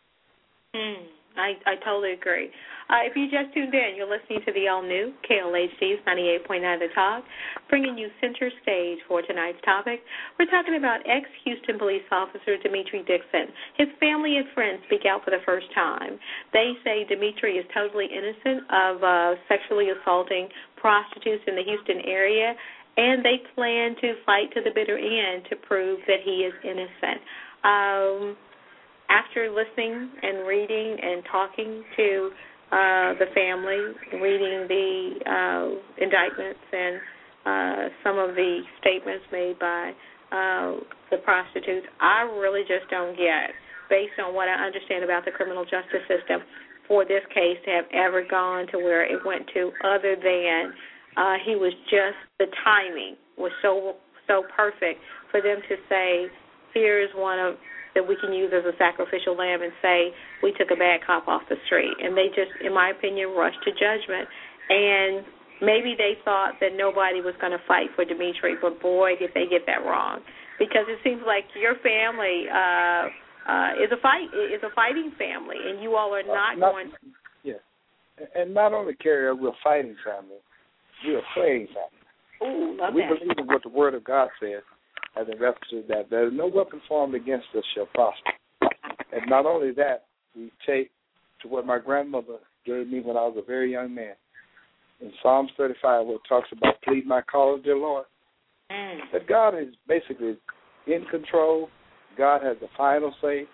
I totally agree. If you just tuned in, you're listening to the all-new KLHD's 98.9 The Talk, bringing you center stage for tonight's topic. We're talking about ex-Houston police officer Dimitri Dixon. His family and friends speak out for the first time. They say Dimitri is totally innocent of sexually assaulting prostitutes in the Houston area, and they plan to fight to the bitter end to prove that he is innocent. After listening and reading and talking to the family, reading the indictments and some of the statements made by the prostitutes, I really just don't get, based on what I understand about the criminal justice system, for this case to have ever gone to where it went to, other than he was just, the timing was so perfect for them to say, here's one of that we can use as a sacrificial lamb, and say we took a bad cop off the street. And they just, in my opinion, rushed to judgment. And maybe they thought that nobody was going to fight for Dimitri, but boy, did they get that wrong. Because it seems like your family is a fighting family, and you all are not going to. Yeah. And not only, Carrie, we're a fighting family, we're a praying family. Ooh, love we that. believe in what the Word of God says, as in reference that there is no weapon formed against us shall prosper. And not only that, we take to what my grandmother gave me when I was a very young man. In Psalms 35, where it talks about plead my cause, dear Lord, that God is basically in control. God has the final say.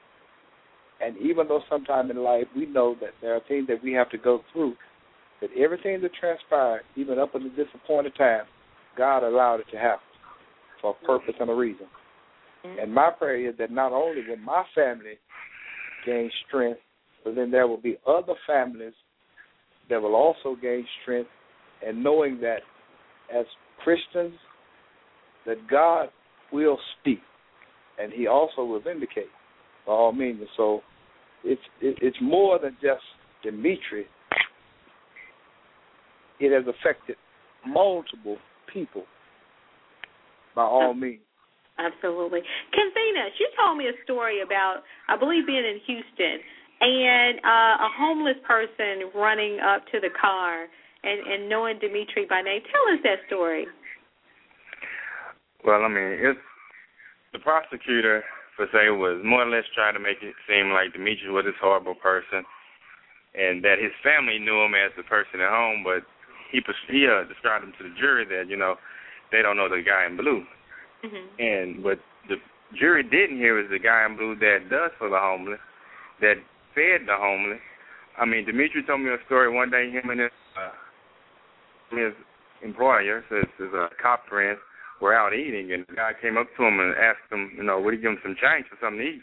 And even though sometime in life we know that there are things that we have to go through, that everything that transpired, even up until this appointed time, God allowed it to happen for a purpose and a reason. And my prayer is that not only will my family gain strength, but then there will be other families that will also gain strength, and knowing that as Christians, that God will speak, and He also will vindicate by all means. And so it's more than just Dimitri. It has affected multiple people by all means. Absolutely. Convena, you told me a story about, I believe, being in Houston and a homeless person running up to the car and knowing Dimitri by name. Tell us that story. Well, I mean, the prosecutor, per se, was more or less trying to make it seem like Dimitri was this horrible person and that his family knew him as the person at home, but he described him to the jury that, they don't know the guy in blue. And what the jury didn't hear was the guy in blue that does for the homeless, that fed the homeless. I mean, Dimitri told me a story one day, him and his employer, his cop friend, were out eating, and the guy came up to him and asked him, would he give him some change for something to eat?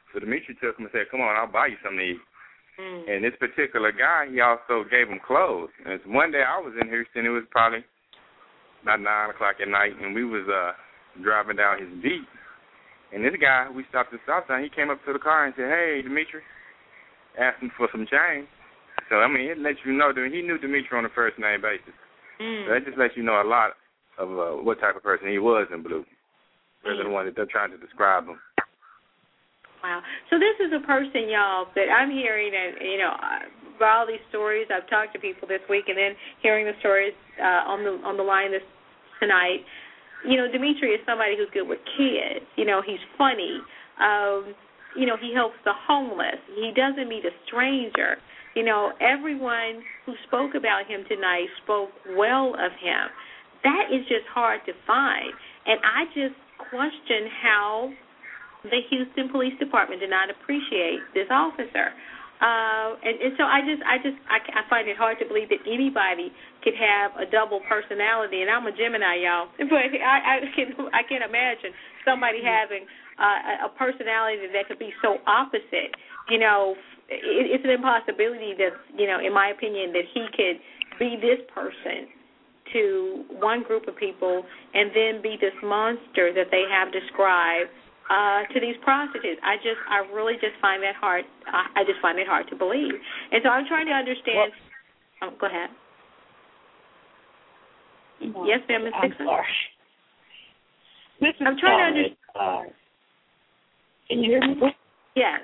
So Dimitri took him and said, come on, I'll buy you something to eat. And this particular guy, he also gave him clothes. And one day I was in Houston. It was probably about 9 o'clock at night, and we was driving down his beat. And this guy, we stopped at the stop sign, he came up to the car and said, hey, Dimitri, asked him for some change. So, I mean, it lets you know that he knew Dimitri on a first-name basis. So that just lets you know a lot of what type of person he was in Blue, rather than the one that they're trying to describe him. Wow. So this is a person, y'all, that I'm hearing, and by all these stories, I've talked to people this week, and then hearing the stories on the line tonight. Dimitri is somebody who's good with kids. He's funny. He helps the homeless. He doesn't meet a stranger. Everyone who spoke about him tonight spoke well of him. That is just hard to find, and I just question how the Houston Police Department did not appreciate this officer. And so I find it hard to believe that anybody could have a double personality. And I'm a Gemini, y'all, but I can't imagine somebody having a personality that could be so opposite. It's an impossibility that, in my opinion, that he could be this person to one group of people and then be this monster that they have described to these prostitutes. I really just find that hard. I just find it hard to believe. And so I'm trying to understand. Go ahead. Yes, ma'am, Ms. Dixon. I'm trying to understand. Can you hear me? Yes.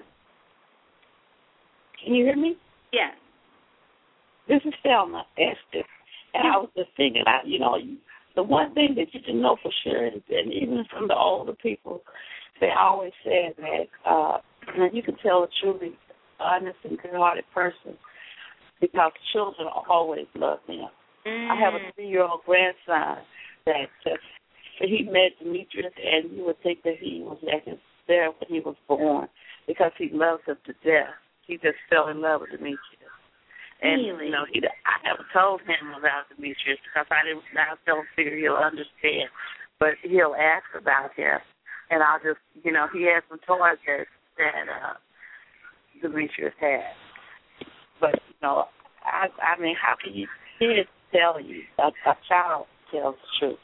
Can you hear me? Yes. This is Selma Esther. And I was just thinking, the one thing that you can know for sure is that even from the older people, they always say that you can tell a truly honest and good-hearted person because children always love them. I have a 3-year-old grandson that he met Demetrius, and you would think that he was there when he was born because he loves him to death. He just fell in love with Demetrius. And, really? I never told him about Demetrius because I don't figure he'll understand. But he'll ask about him. And I'll just, he has some toys that Demetrius has. But, I mean, how can you kids tell you? A child tells the truth.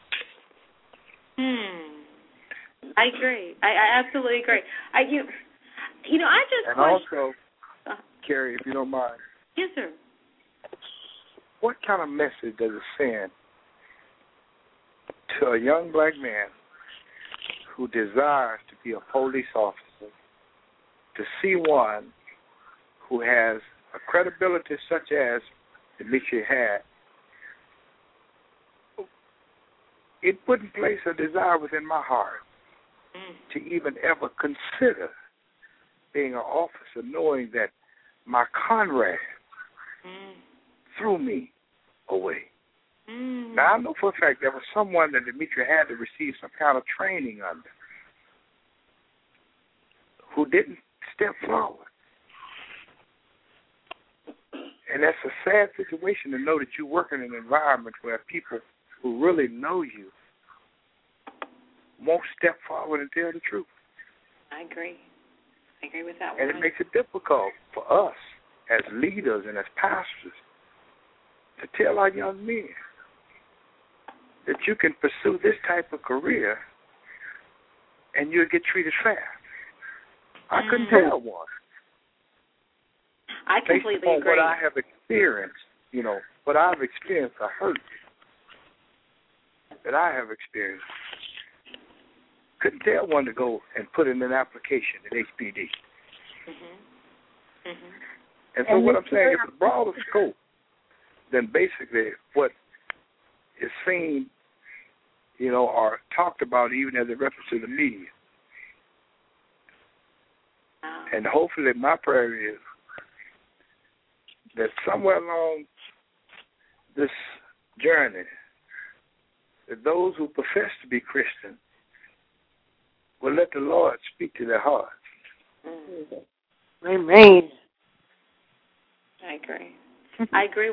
I agree. I absolutely agree. I just and also, Carrie, if you don't mind. Yes, sir. What kind of message does it send to a young black man who desires to be a police officer to see one who has a credibility such as Demetri had? It wouldn't place a desire within my heart to even ever consider being an officer, knowing that my comrade threw me away. Now, I know for a fact there was someone that Demetri had to receive some kind of training under who didn't step forward. And that's a sad situation to know that you work in an environment where people who really know you won't step forward and tell the truth. I agree. I agree with that one. And it makes it difficult for us as leaders and as pastors to tell our young men that you can pursue this type of career and you'll get treated fair. I couldn't tell one. I completely Based upon agree. what I have experienced, what I've experienced, the hurt that I have experienced, couldn't tell one to go and put in an application at HPD. And so what I'm saying is a broader scope than basically what is seen, or talked about even as a reference to the media. And hopefully my prayer is that somewhere along this journey, that those who profess to be Christian will let the Lord speak to their hearts. Amen. I agree. I agree 100%.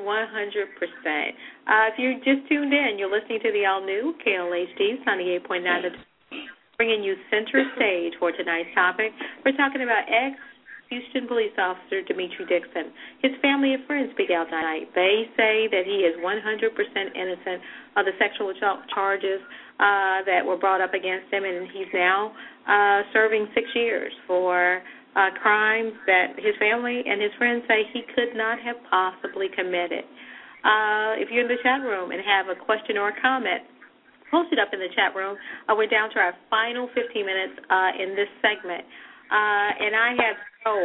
If you just tuned in, you're listening to the all-new KLHD 98.9 bringing you center stage for tonight's topic. We're talking about ex-Houston police officer Demetri Dixon. His family and friends speak out tonight. They say that he is 100% innocent of the sexual assault charges that were brought up against him, and he's now serving 6 years for crimes that his family and his friends say he could not have possibly committed. If you're in the chat room and have a question or a comment, post it up in the chat room. We're down to our final 15 minutes in this segment. And I have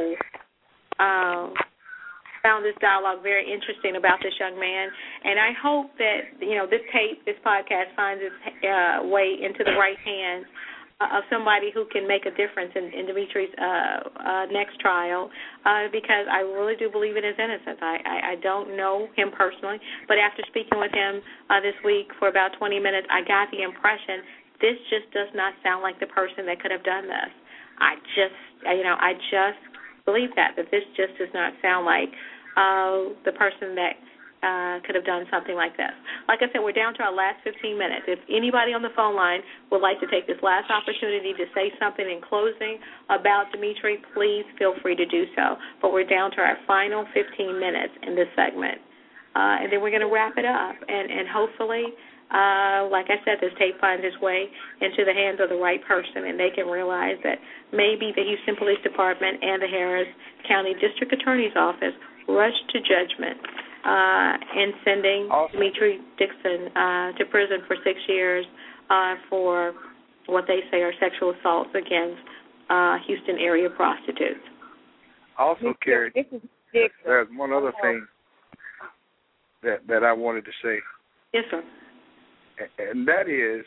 found this dialogue very interesting about this young man. And I hope that, this podcast finds its way into the right hands of somebody who can make a difference in Demetri's next trial, because I really do believe in his innocence. I don't know him personally, but after speaking with him this week for about 20 minutes, I got the impression this just does not sound like the person that could have done this. I just believe that this just does not sound like the person that could have done something like this. Like I said, we're down to our last 15 minutes. If anybody on the phone line would like to take this last opportunity to say something in closing about Demetri, please feel free to do so. But we're down to our final 15 minutes in this segment. And then we're going to wrap it up. And hopefully, like I said, this tape finds its way into the hands of the right person, and they can realize that maybe the Houston Police Department and the Harris County District Attorney's Office rushed to judgment in sending Demetri Dixon to prison for 6 years for what they say are sexual assaults against Houston area prostitutes. Also, Carrie, there's one other thing that I wanted to say. Yes, sir. And that is,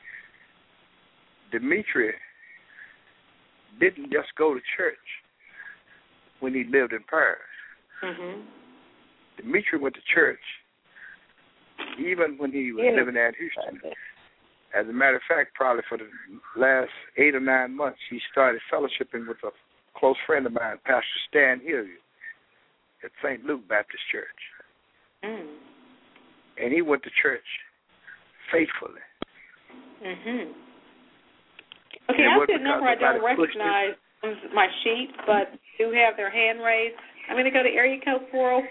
Demetri didn't just go to church when he lived in Paris. Mm-hmm. Demetri went to church even when he was living there in Houston. As a matter of fact, probably for the last 8 or 9 months, he started fellowshipping with a close friend of mine, Pastor Stan Hilliard, at St. Luke Baptist Church. Mm. And he went to church faithfully. Mm-hmm. Okay, I see a number I don't recognize on my sheet, but do have their hand raised. I'm going to go to area code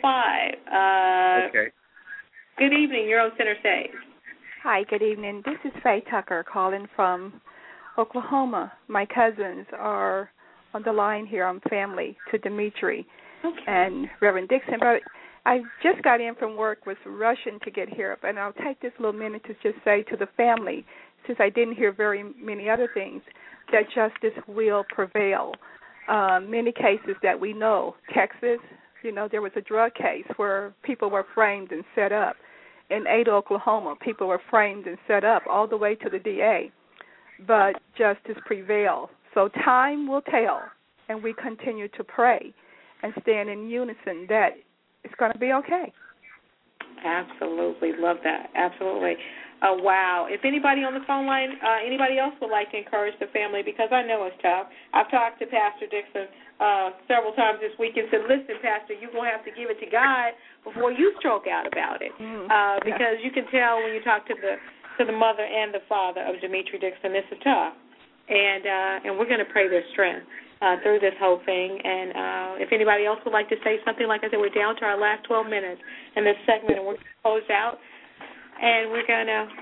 405. Okay. Good evening. You're on center stage. Hi, good evening. This is Faye Tucker calling from Oklahoma. My cousins are on the line here. I'm family to Demetri and Reverend Dixon. But I just got in from work, was rushing to get here, and I'll take this little minute to just say to the family, since I didn't hear very many other things, that justice will prevail. Many cases that we know, Texas, there was a drug case where people were framed and set up. In Ada, Oklahoma, people were framed and set up all the way to the DA. But justice prevails. So time will tell, and we continue to pray and stand in unison that it's going to be okay. Absolutely. Love that. Absolutely. Wow. If anybody on the phone line, anybody else would like to encourage the family, because I know it's tough. I've talked to Pastor Dixon several times this week and said, listen, Pastor, you're going to have to give it to God before you stroke out about it. Because you can tell when you talk to the mother and the father of Demetri Dixon, this is tough. And we're going to pray their strength through this whole thing. And if anybody else would like to say something, like I said, we're down to our last 12 minutes in this segment, and we're going to close out. And we're going to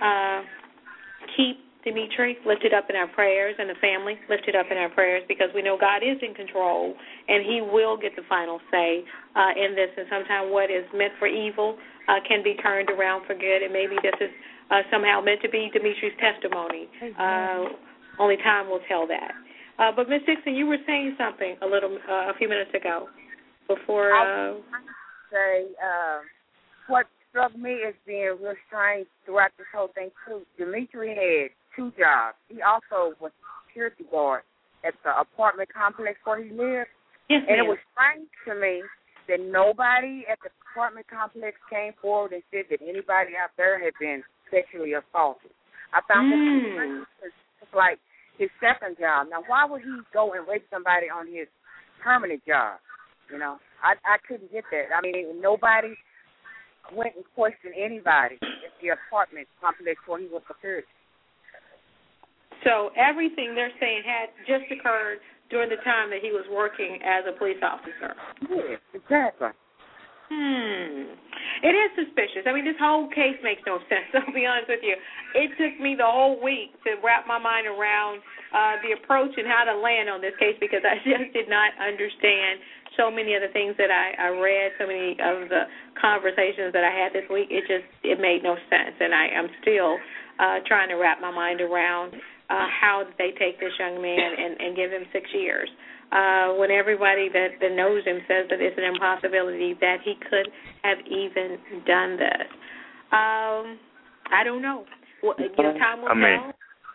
keep Demetri lifted up in our prayers and the family lifted up in our prayers, because we know God is in control and he will get the final say in this. And sometimes what is meant for evil can be turned around for good, and maybe this is somehow meant to be Demetri's testimony. Only time will tell that. But Ms. Dixon, you were saying something a few minutes ago before. I was trying to say what struck me as being real strange throughout this whole thing, too. Demetri had 2 jobs. He also was security guard at the apartment complex where he lived. Yes, and it was strange to me that nobody at the apartment complex came forward and said that anybody out there had been sexually assaulted. I found that strange. It's like his second job. Now, why would he go and rape somebody on his permanent job? I couldn't get that. I mean, nobody went and questioned anybody at the apartment complex where he was security. So everything they're saying had just occurred during the time that he was working as a police officer. Yeah, exactly. It is suspicious. I mean, this whole case makes no sense, I'll be honest with you. It took me the whole week to wrap my mind around the approach and how to land on this case because I just did not understand so many of the things that I read, so many of the conversations that I had this week. It made no sense, and I'm still trying to wrap my mind around how did they take this young man and give him 6 years. When everybody that knows him says that it's an impossibility that he could have even done this. I don't know. Time will tell.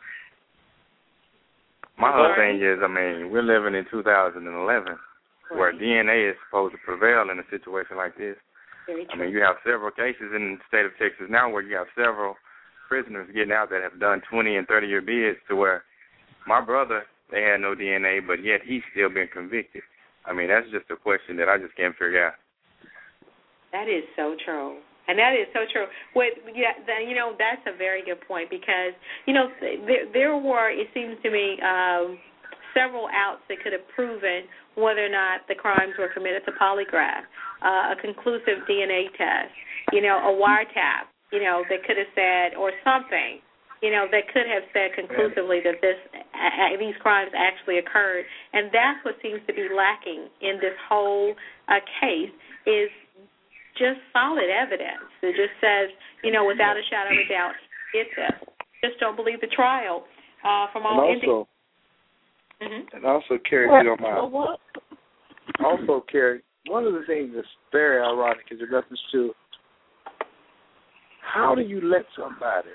My whole thing is, we're living in 2011 where DNA is supposed to prevail in a situation like this. Very true. You have several cases in the state of Texas now where you have several prisoners getting out that have done 20 and 30-year bids to where my brother, they had no DNA, but yet he's still been convicted. That's just a question that I just can't figure out. That is so true. And that is so true. That's a very good point because, there were, it seems to me, several outs that could have proven whether or not the crimes were committed to polygraph, a conclusive DNA test, a wiretap, that could have said, or something, that could have said conclusively that these crimes actually occurred. And that's what seems to be lacking in this whole case is just solid evidence. It just says, without a shadow of a doubt, it's this. Just don't believe the trial from all indications. And also, Carrie, if you don't mind. Also, Carrie, one of the things that's very ironic is in reference to how do you let somebody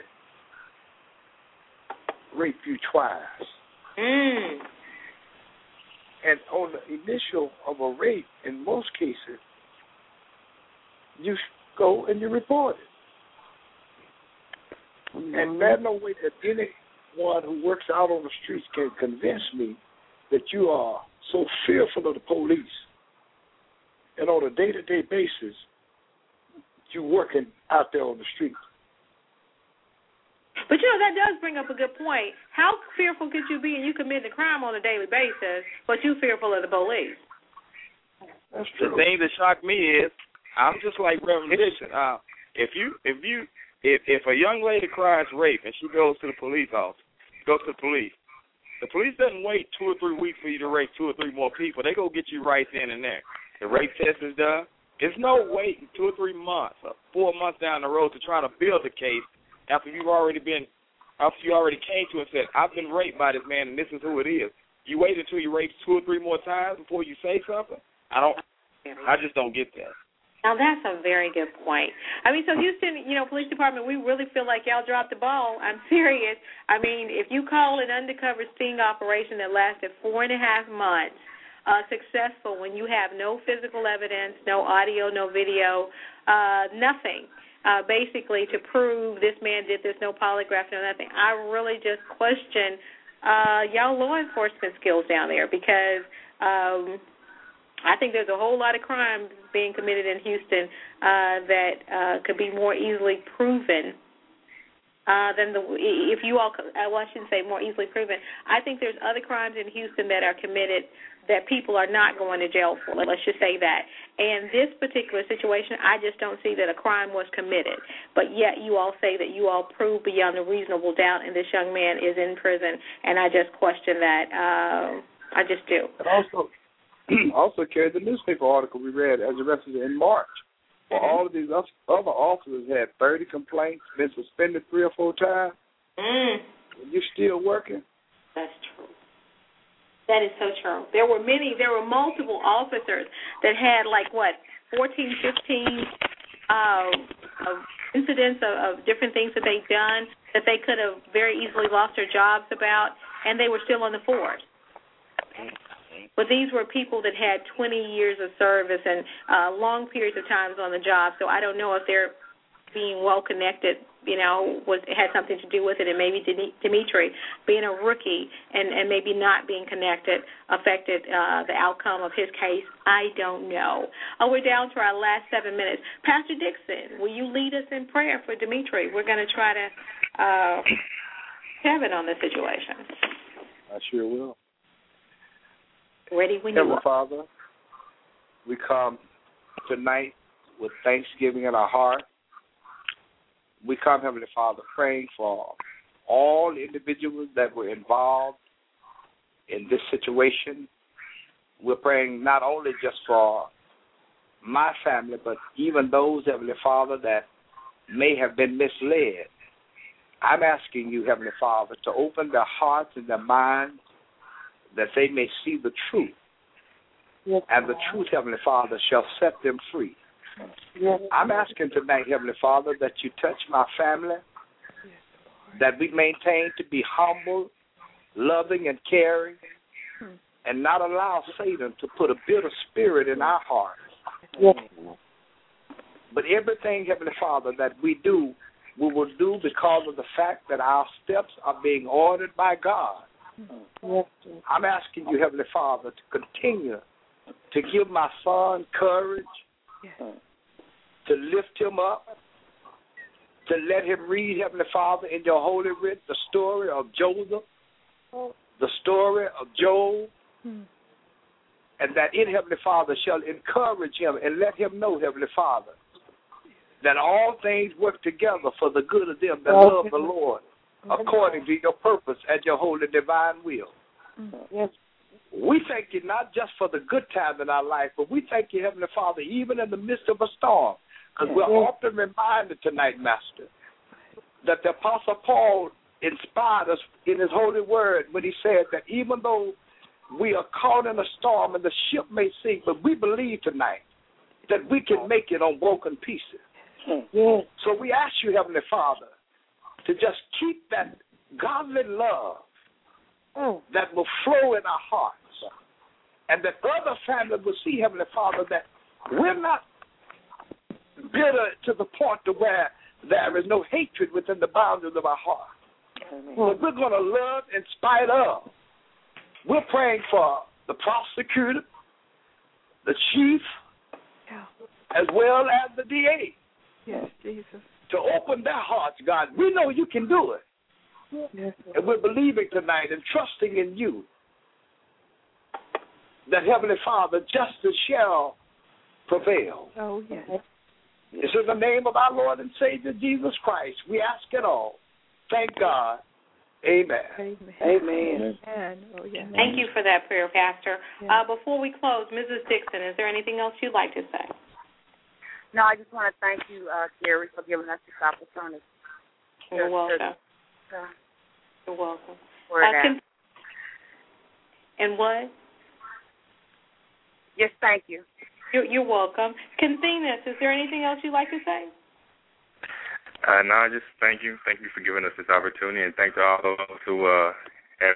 rape you twice? And on the initial of a rape, in most cases, you go and you report it. And there's no way that anyone who works out on the streets can convince me that you are so fearful of the police and on a day-to-day basis you working out there on the street. But, that does bring up a good point. How fearful could you be and you commit a crime on a daily basis, but you fearful of the police? That's true. The thing that shocked me is, I'm just like Reverend Dixon. If a young lady cries rape and she goes to the police office, the police doesn't wait 2 or 3 weeks for you to rape 2 or 3 more people. They go get you right then and there. The rape test is done. There's no waiting 2 or 3 months or 4 months down the road to try to build a case after you already came to and said, I've been raped by this man and this is who it is. You wait until you rape 2 or 3 more times before you say something? I just don't get that. Now, that's a very good point. So Houston, Police Department, we really feel like y'all dropped the ball. I'm serious. If you call an undercover sting operation that lasted 4.5 months successful when you have no physical evidence, no audio, no video, nothing, basically to prove this man did this, no polygraph, no nothing, I really just question y'all law enforcement skills down there because I think there's a whole lot of crimes being committed in Houston that could be more easily proven than I shouldn't say more easily proven. I think there's other crimes in Houston that are committed that people are not going to jail for. Let's just say that. And this particular situation, I just don't see that a crime was committed. But yet you all say that you all proved beyond a reasonable doubt and this young man is in prison, and I just question that. I just do. And also, Carrie, the newspaper article we read as a reference in March, where all of these other officers had 30 complaints, been suspended 3 or 4 times. You're still working? That's true. That is so true. There were multiple officers that had 14, 15 incidents of different things that they'd done that they could have very easily lost their jobs about, and they were still on the force. But these were people that had 20 years of service and long periods of times on the job, so I don't know if they're being well-connected, had something to do with it, and maybe Dimitri being a rookie and maybe not being connected affected the outcome of his case. I don't know. We're down to our last 7 minutes. Pastor Dixon, will you lead us in prayer for Dimitri? We're going to try to Kevin on the situation. I sure will. Ready when you are. Father, we come tonight with thanksgiving in our heart. We come, Heavenly Father, praying for all individuals that were involved in this situation. We're praying not only just for my family, but even those, Heavenly Father, that may have been misled. I'm asking you, Heavenly Father, to open their hearts and their minds that they may see the truth. Yes, and the truth, Heavenly Father, shall set them free. Yes. I'm asking tonight, Heavenly Father, that you touch my family, that we maintain to be humble, loving, and caring, and not allow Satan to put a bitter spirit in our hearts. Yes. But everything, Heavenly Father, that we do, we will do because of the fact that our steps are being ordered by God. Yes. I'm asking you, Heavenly Father, to continue to give my son courage, to lift him up, to let him read, Heavenly Father, in your holy writ, the story of Joseph, the story of Job, and that it, Heavenly Father, shall encourage him and let him know, Heavenly Father, that all things work together for the good of them that love the Lord, according to your purpose and your holy divine will. Yes. We thank you not just for the good time in our life, but we thank you, Heavenly Father, even in the midst of a storm, because we're often reminded tonight, Master, that the Apostle Paul inspired us in his holy word when he said that even though we are caught in a storm and the ship may sink, but we believe tonight that we can make it on broken pieces. Yes. So we ask you, Heavenly Father, to just keep that godly love that will flow in our hearts, and that other families will see, Heavenly Father, that we're not bitter to the point to where there is no hatred within the boundaries of our heart. But we're going to love in spite of. We're praying for the prosecutor, the chief, as well as the DA. Yes, Jesus. To open their hearts, God. We know you can do it. Yes, and we're believing tonight and trusting in you that, Heavenly Father, justice shall prevail. Oh, yes. It's in the name of our Lord and Savior, Jesus Christ. We ask it all. Thank God. Amen. Amen. Amen. Amen. Oh, yes. Thank you for that prayer, Pastor. Yes. Before we close, Mrs. Dixon, is there anything else you'd like to say? No, I just want to thank you, Gary, for giving us this opportunity. You're welcome. You're welcome. And what? Yes, thank you. You're welcome. Concenas, is there anything else you'd like to say? No, just thank you. Thank you for giving us this opportunity, and thank to all those who have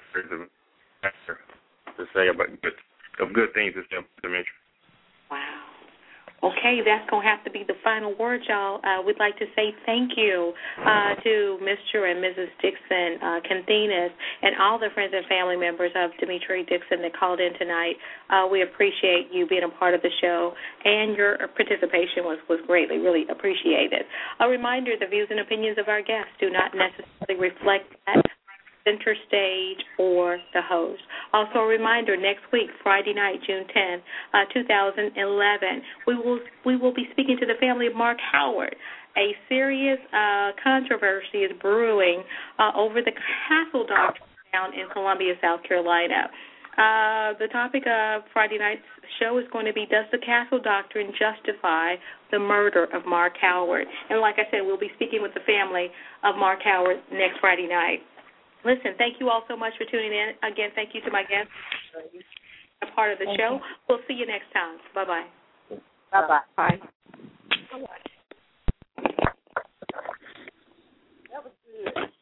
to say about good things to Dimitri. Wow. Okay, that's going to have to be the final word, y'all. We'd like to say thank you to Mr. and Mrs. Dixon, Concenas, and all the friends and family members of Dimitri Dixon that called in tonight. We appreciate you being a part of the show, and your participation was greatly, really appreciated. A reminder, the views and opinions of our guests do not necessarily reflect that Center Stage or the host. Also a reminder, next week, Friday night, June 10, 2011, we will be speaking to the family of Mark Howard. A serious controversy is brewing over the Castle Doctrine down in Columbia, South Carolina. The topic of Friday night's show is going to be, does the Castle Doctrine justify the murder of Mark Howard? And like I said, we'll be speaking with the family of Mark Howard next Friday night. Listen, thank you all so much for tuning in. Again, thank you to my guests a part of the show. We'll see you next time. Bye-bye. Bye-bye. Bye. That was good.